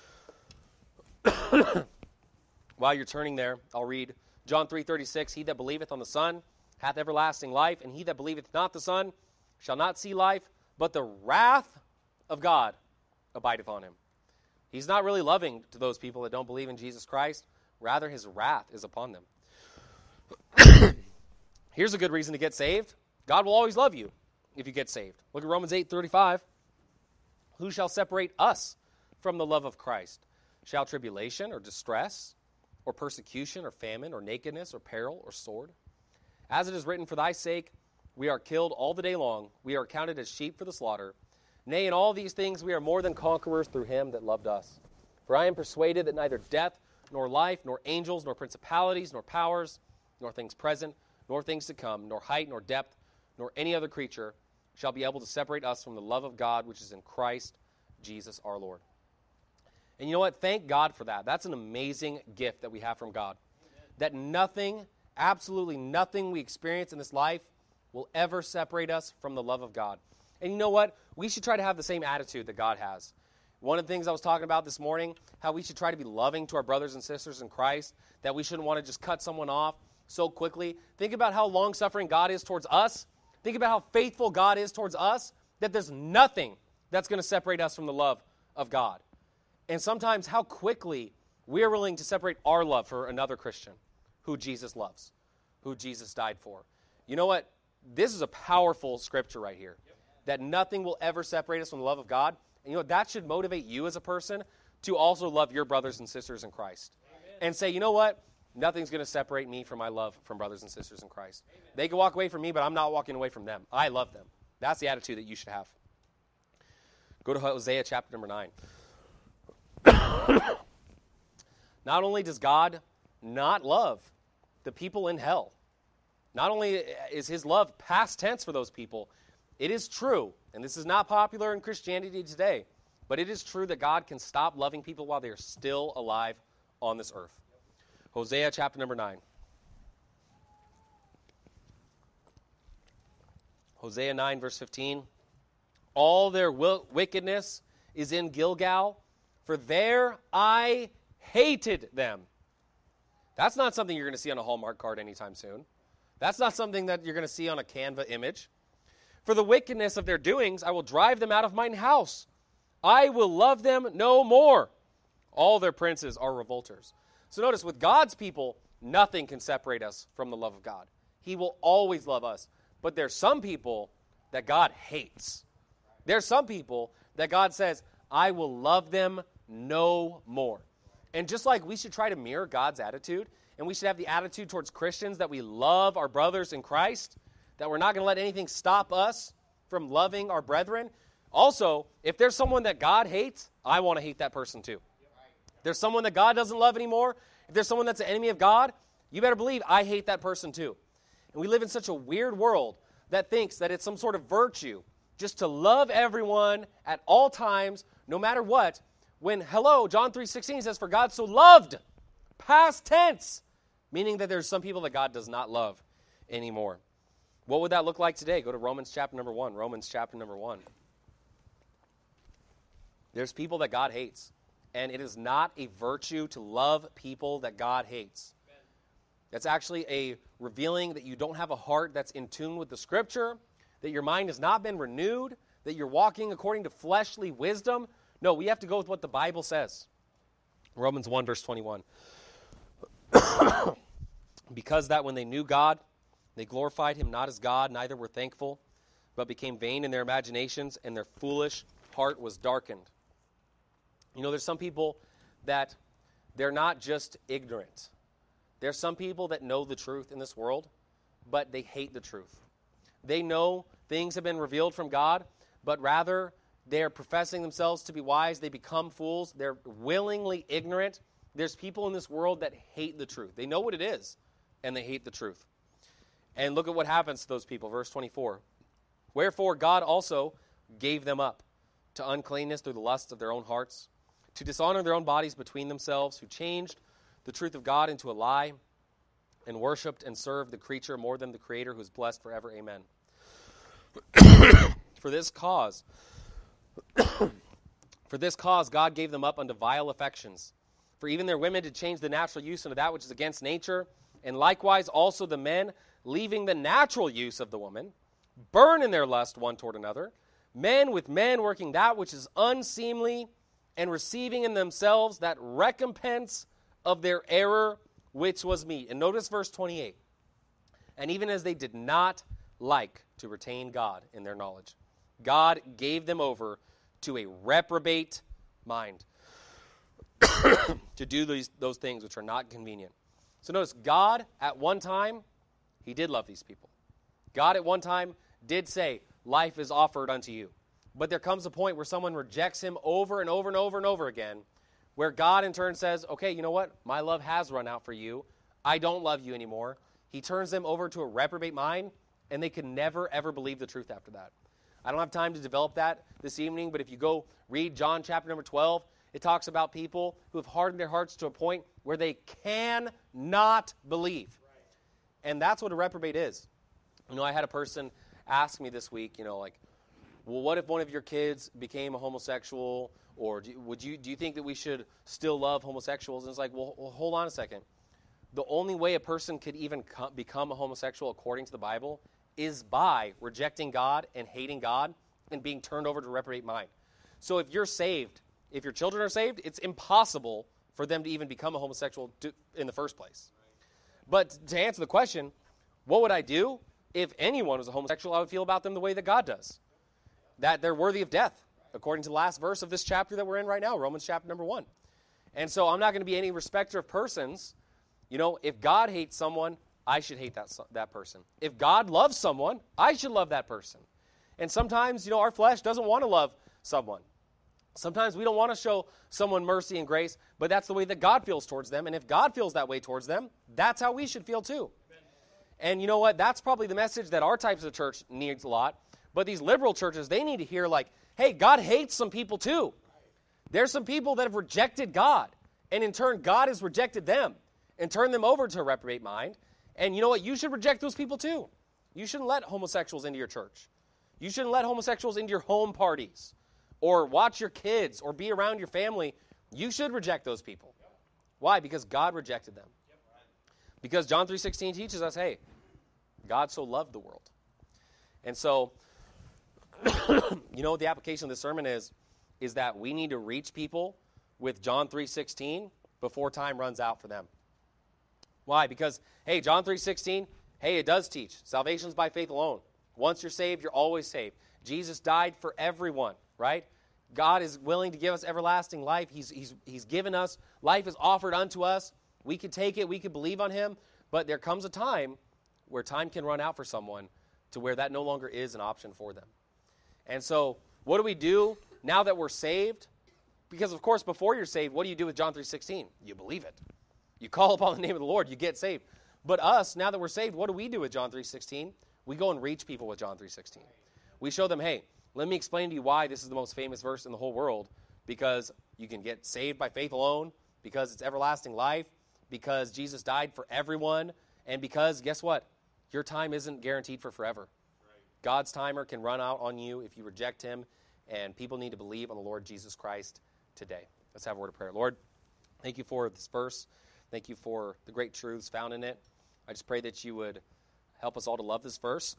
While you're turning there, I'll read John 3:36. He that believeth on the Son hath everlasting life, and he that believeth not the Son shall not see life, but the wrath of God abideth on him. He's not really loving to those people that don't believe in Jesus Christ. Rather, his wrath is upon them. Here's a good reason to get saved. God will always love you if you get saved. Look at Romans 8:35. Who shall separate us from the love of Christ? Shall tribulation or distress or persecution or famine or nakedness or peril or sword? As it is written, for thy sake we are killed all the day long. We are counted as sheep for the slaughter. Nay, in all these things we are more than conquerors through him that loved us. For I am persuaded that neither death, nor life, nor angels, nor principalities, nor powers, nor things present, nor things to come, nor height, nor depth, nor any other creature shall be able to separate us from the love of God which is in Christ Jesus our Lord. And you know what? Thank God for that. That's an amazing gift that we have from God. Amen. That nothing, absolutely nothing we experience in this life will ever separate us from the love of God. And you know what? We should try to have the same attitude that God has. One of the things I was talking about this morning, how we should try to be loving to our brothers and sisters in Christ, that we shouldn't want to just cut someone off so quickly. Think about how long-suffering God is towards us. Think about how faithful God is towards us, that there's nothing that's going to separate us from the love of God. And sometimes how quickly we are willing to separate our love for another Christian who Jesus loves, who Jesus died for. You know what? This is a powerful scripture right here, that nothing will ever separate us from the love of God. And you know what? That should motivate you as a person to also love your brothers and sisters in Christ. Amen. And say, you know what? Nothing's going to separate me from my love from brothers and sisters in Christ. Amen. They can walk away from me, but I'm not walking away from them. I love them. That's the attitude that you should have. Go to Hosea chapter number 9. Not only does God not love the people in hell, not only is his love past tense for those people, it is true, and this is not popular in Christianity today, but it is true that God can stop loving people while they are still alive on this earth. Hosea chapter number 9. Hosea 9 verse 15. All their wickedness is in Gilgal, for there I hated them. That's not something you're going to see on a Hallmark card anytime soon. That's not something that you're going to see on a Canva image. For the wickedness of their doings, I will drive them out of mine house. I will love them no more. All their princes are revolters. So notice, with God's people, nothing can separate us from the love of God. He will always love us. But there's some people that God hates. There's some people that God says, I will love them no more. And just like we should try to mirror God's attitude, and we should have the attitude towards Christians that we love our brothers in Christ, that we're not going to let anything stop us from loving our brethren. Also, if there's someone that God hates, I want to hate that person too. If there's someone that God doesn't love anymore, if there's someone that's an enemy of God, you better believe I hate that person too. And we live in such a weird world that thinks that it's some sort of virtue just to love everyone at all times, no matter what, when, John 3:16 says, for God so loved, past tense, meaning that there's some people that God does not love anymore. What would that look like today? Go to Romans chapter number 1. Romans chapter number 1. There's people that God hates, and it is not a virtue to love people that God hates. That's actually a revealing that you don't have a heart that's in tune with the Scripture, that your mind has not been renewed, that you're walking according to fleshly wisdom. No, we have to go with what the Bible says. Romans 1, verse 21. Because that when they knew God, they glorified him not as God, neither were thankful, but became vain in their imaginations, and their foolish heart was darkened. You know, there's some people that they're not just ignorant. There's some people that know the truth in this world, but they hate the truth. They know things have been revealed from God, but rather they're professing themselves to be wise. They become fools. They're willingly ignorant. There's people in this world that hate the truth. They know what it is, and they hate the truth. And look at what happens to those people. Verse 24. Wherefore God also gave them up to uncleanness through the lusts of their own hearts, to dishonor their own bodies between themselves, who changed the truth of God into a lie, and worshipped and served the creature more than the Creator, who is blessed forever. Amen. For this cause God gave them up unto vile affections. For even their women did change the natural use into that which is against nature, and likewise also the men, leaving the natural use of the woman, burn in their lust one toward another, men with men working that which is unseemly, and receiving in themselves that recompense of their error which was meet. And notice verse 28. And even as they did not like to retain God in their knowledge, God gave them over to a reprobate mind to do those things which are not convenient. So notice, God at one time, he did love these people. God at one time did say, life is offered unto you. But there comes a point where someone rejects him over and over and over and over again, where God in turn says, okay, you know what? My love has run out for you. I don't love you anymore. He turns them over to a reprobate mind, and they can never, ever believe the truth after that. I don't have time to develop that this evening, but if you go read John chapter number 12, it talks about people who have hardened their hearts to a point where they cannot believe. And that's what a reprobate is. You know, I had a person ask me this week, you know, like, well, what if one of your kids became a homosexual? Or do you think that we should still love homosexuals? And it's like, well, hold on a second. The only way a person could even become a homosexual according to the Bible is by rejecting God and hating God and being turned over to a reprobate mind. So if you're saved, if your children are saved, it's impossible for them to even become a homosexual in the first place. But to answer the question, what would I do if anyone was a homosexual? I would feel about them the way that God does, that they're worthy of death, according to the last verse of this chapter that we're in right now, Romans chapter number 1. And so I'm not going to be any respecter of persons. You know, if God hates someone, I should hate that person. If God loves someone, I should love that person. And sometimes, you know, our flesh doesn't want to love someone. Sometimes we don't want to show someone mercy and grace, but that's the way that God feels towards them. And if God feels that way towards them, that's how we should feel too. And you know what? That's probably the message that our types of church needs a lot. But these liberal churches, they need to hear like, hey, God hates some people too. There's some people that have rejected God. And in turn, God has rejected them and turned them over to a reprobate mind. And you know what? You should reject those people too. You shouldn't let homosexuals into your church. You shouldn't let homosexuals into your home parties or watch your kids or be around your family. You should reject those people. Why? Because God rejected them. Because John 3:16 teaches us, hey, God so loved the world. And so, you know what the application of this sermon is that we need to reach people with John 3:16 before time runs out for them. Why? Because, hey, John 3:16, hey, it does teach. Salvation's by faith alone. Once you're saved, you're always saved. Jesus died for everyone, right? God is willing to give us everlasting life. He's given us. Life is offered unto us. We could take it. We could believe on him. But there comes a time where time can run out for someone to where that no longer is an option for them. And so what do we do now that we're saved? Because, of course, before you're saved, what do you do with John 3:16? You believe it. You call upon the name of the Lord. You get saved. But us, now that we're saved, what do we do with John 3:16? We go and reach people with John 3:16. We show them, hey, let me explain to you why this is the most famous verse in the whole world. Because you can get saved by faith alone, because it's everlasting life, because Jesus died for everyone, and because, guess what? Your time isn't guaranteed for forever. Right. God's timer can run out on you if you reject him, and people need to believe on the Lord Jesus Christ today. Let's have a word of prayer. Lord, thank you for this verse. Thank you for the great truths found in it. I just pray that you would help us all to love this verse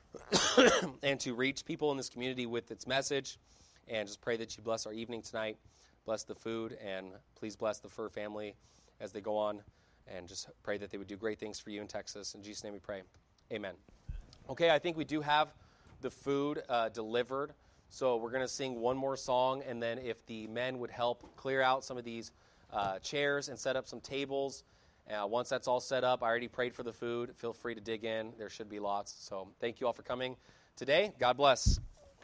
and to reach people in this community with its message. And just pray that you bless our evening tonight, bless the food, and please bless the Fur family as they go on. And just pray that they would do great things for you in Texas. In Jesus' name we pray. Amen. Okay, I think we do have the food delivered. So we're going to sing one more song, and then if the men would help clear out some of these chairs and set up some tables. Once that's all set up, I already prayed for the food. Feel free to dig in. There should be lots. So thank you all for coming today. God bless.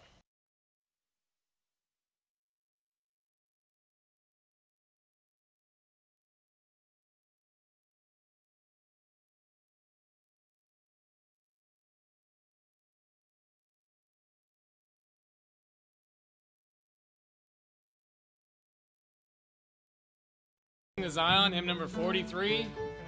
The Zion, hymn number 43.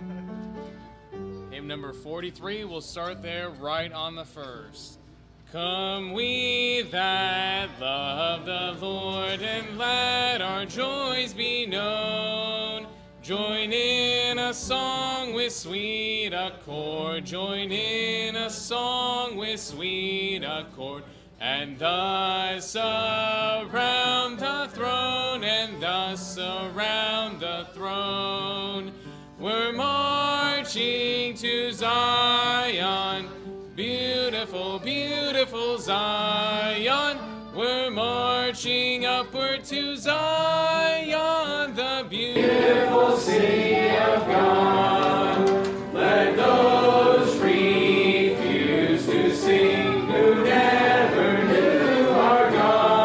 Hymn number 43, we'll start there right on the first. Come we that love the Lord, and let our joys be known. Join in a song with sweet accord. Join in a song with sweet accord. And thus around the throne, and thus around the throne, we're marching to Zion, beautiful, beautiful Zion. We're marching upward to Zion, the beautiful city of God. Let those refuse to sing who never knew our God.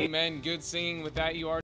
Amen. Good singing. With that, you are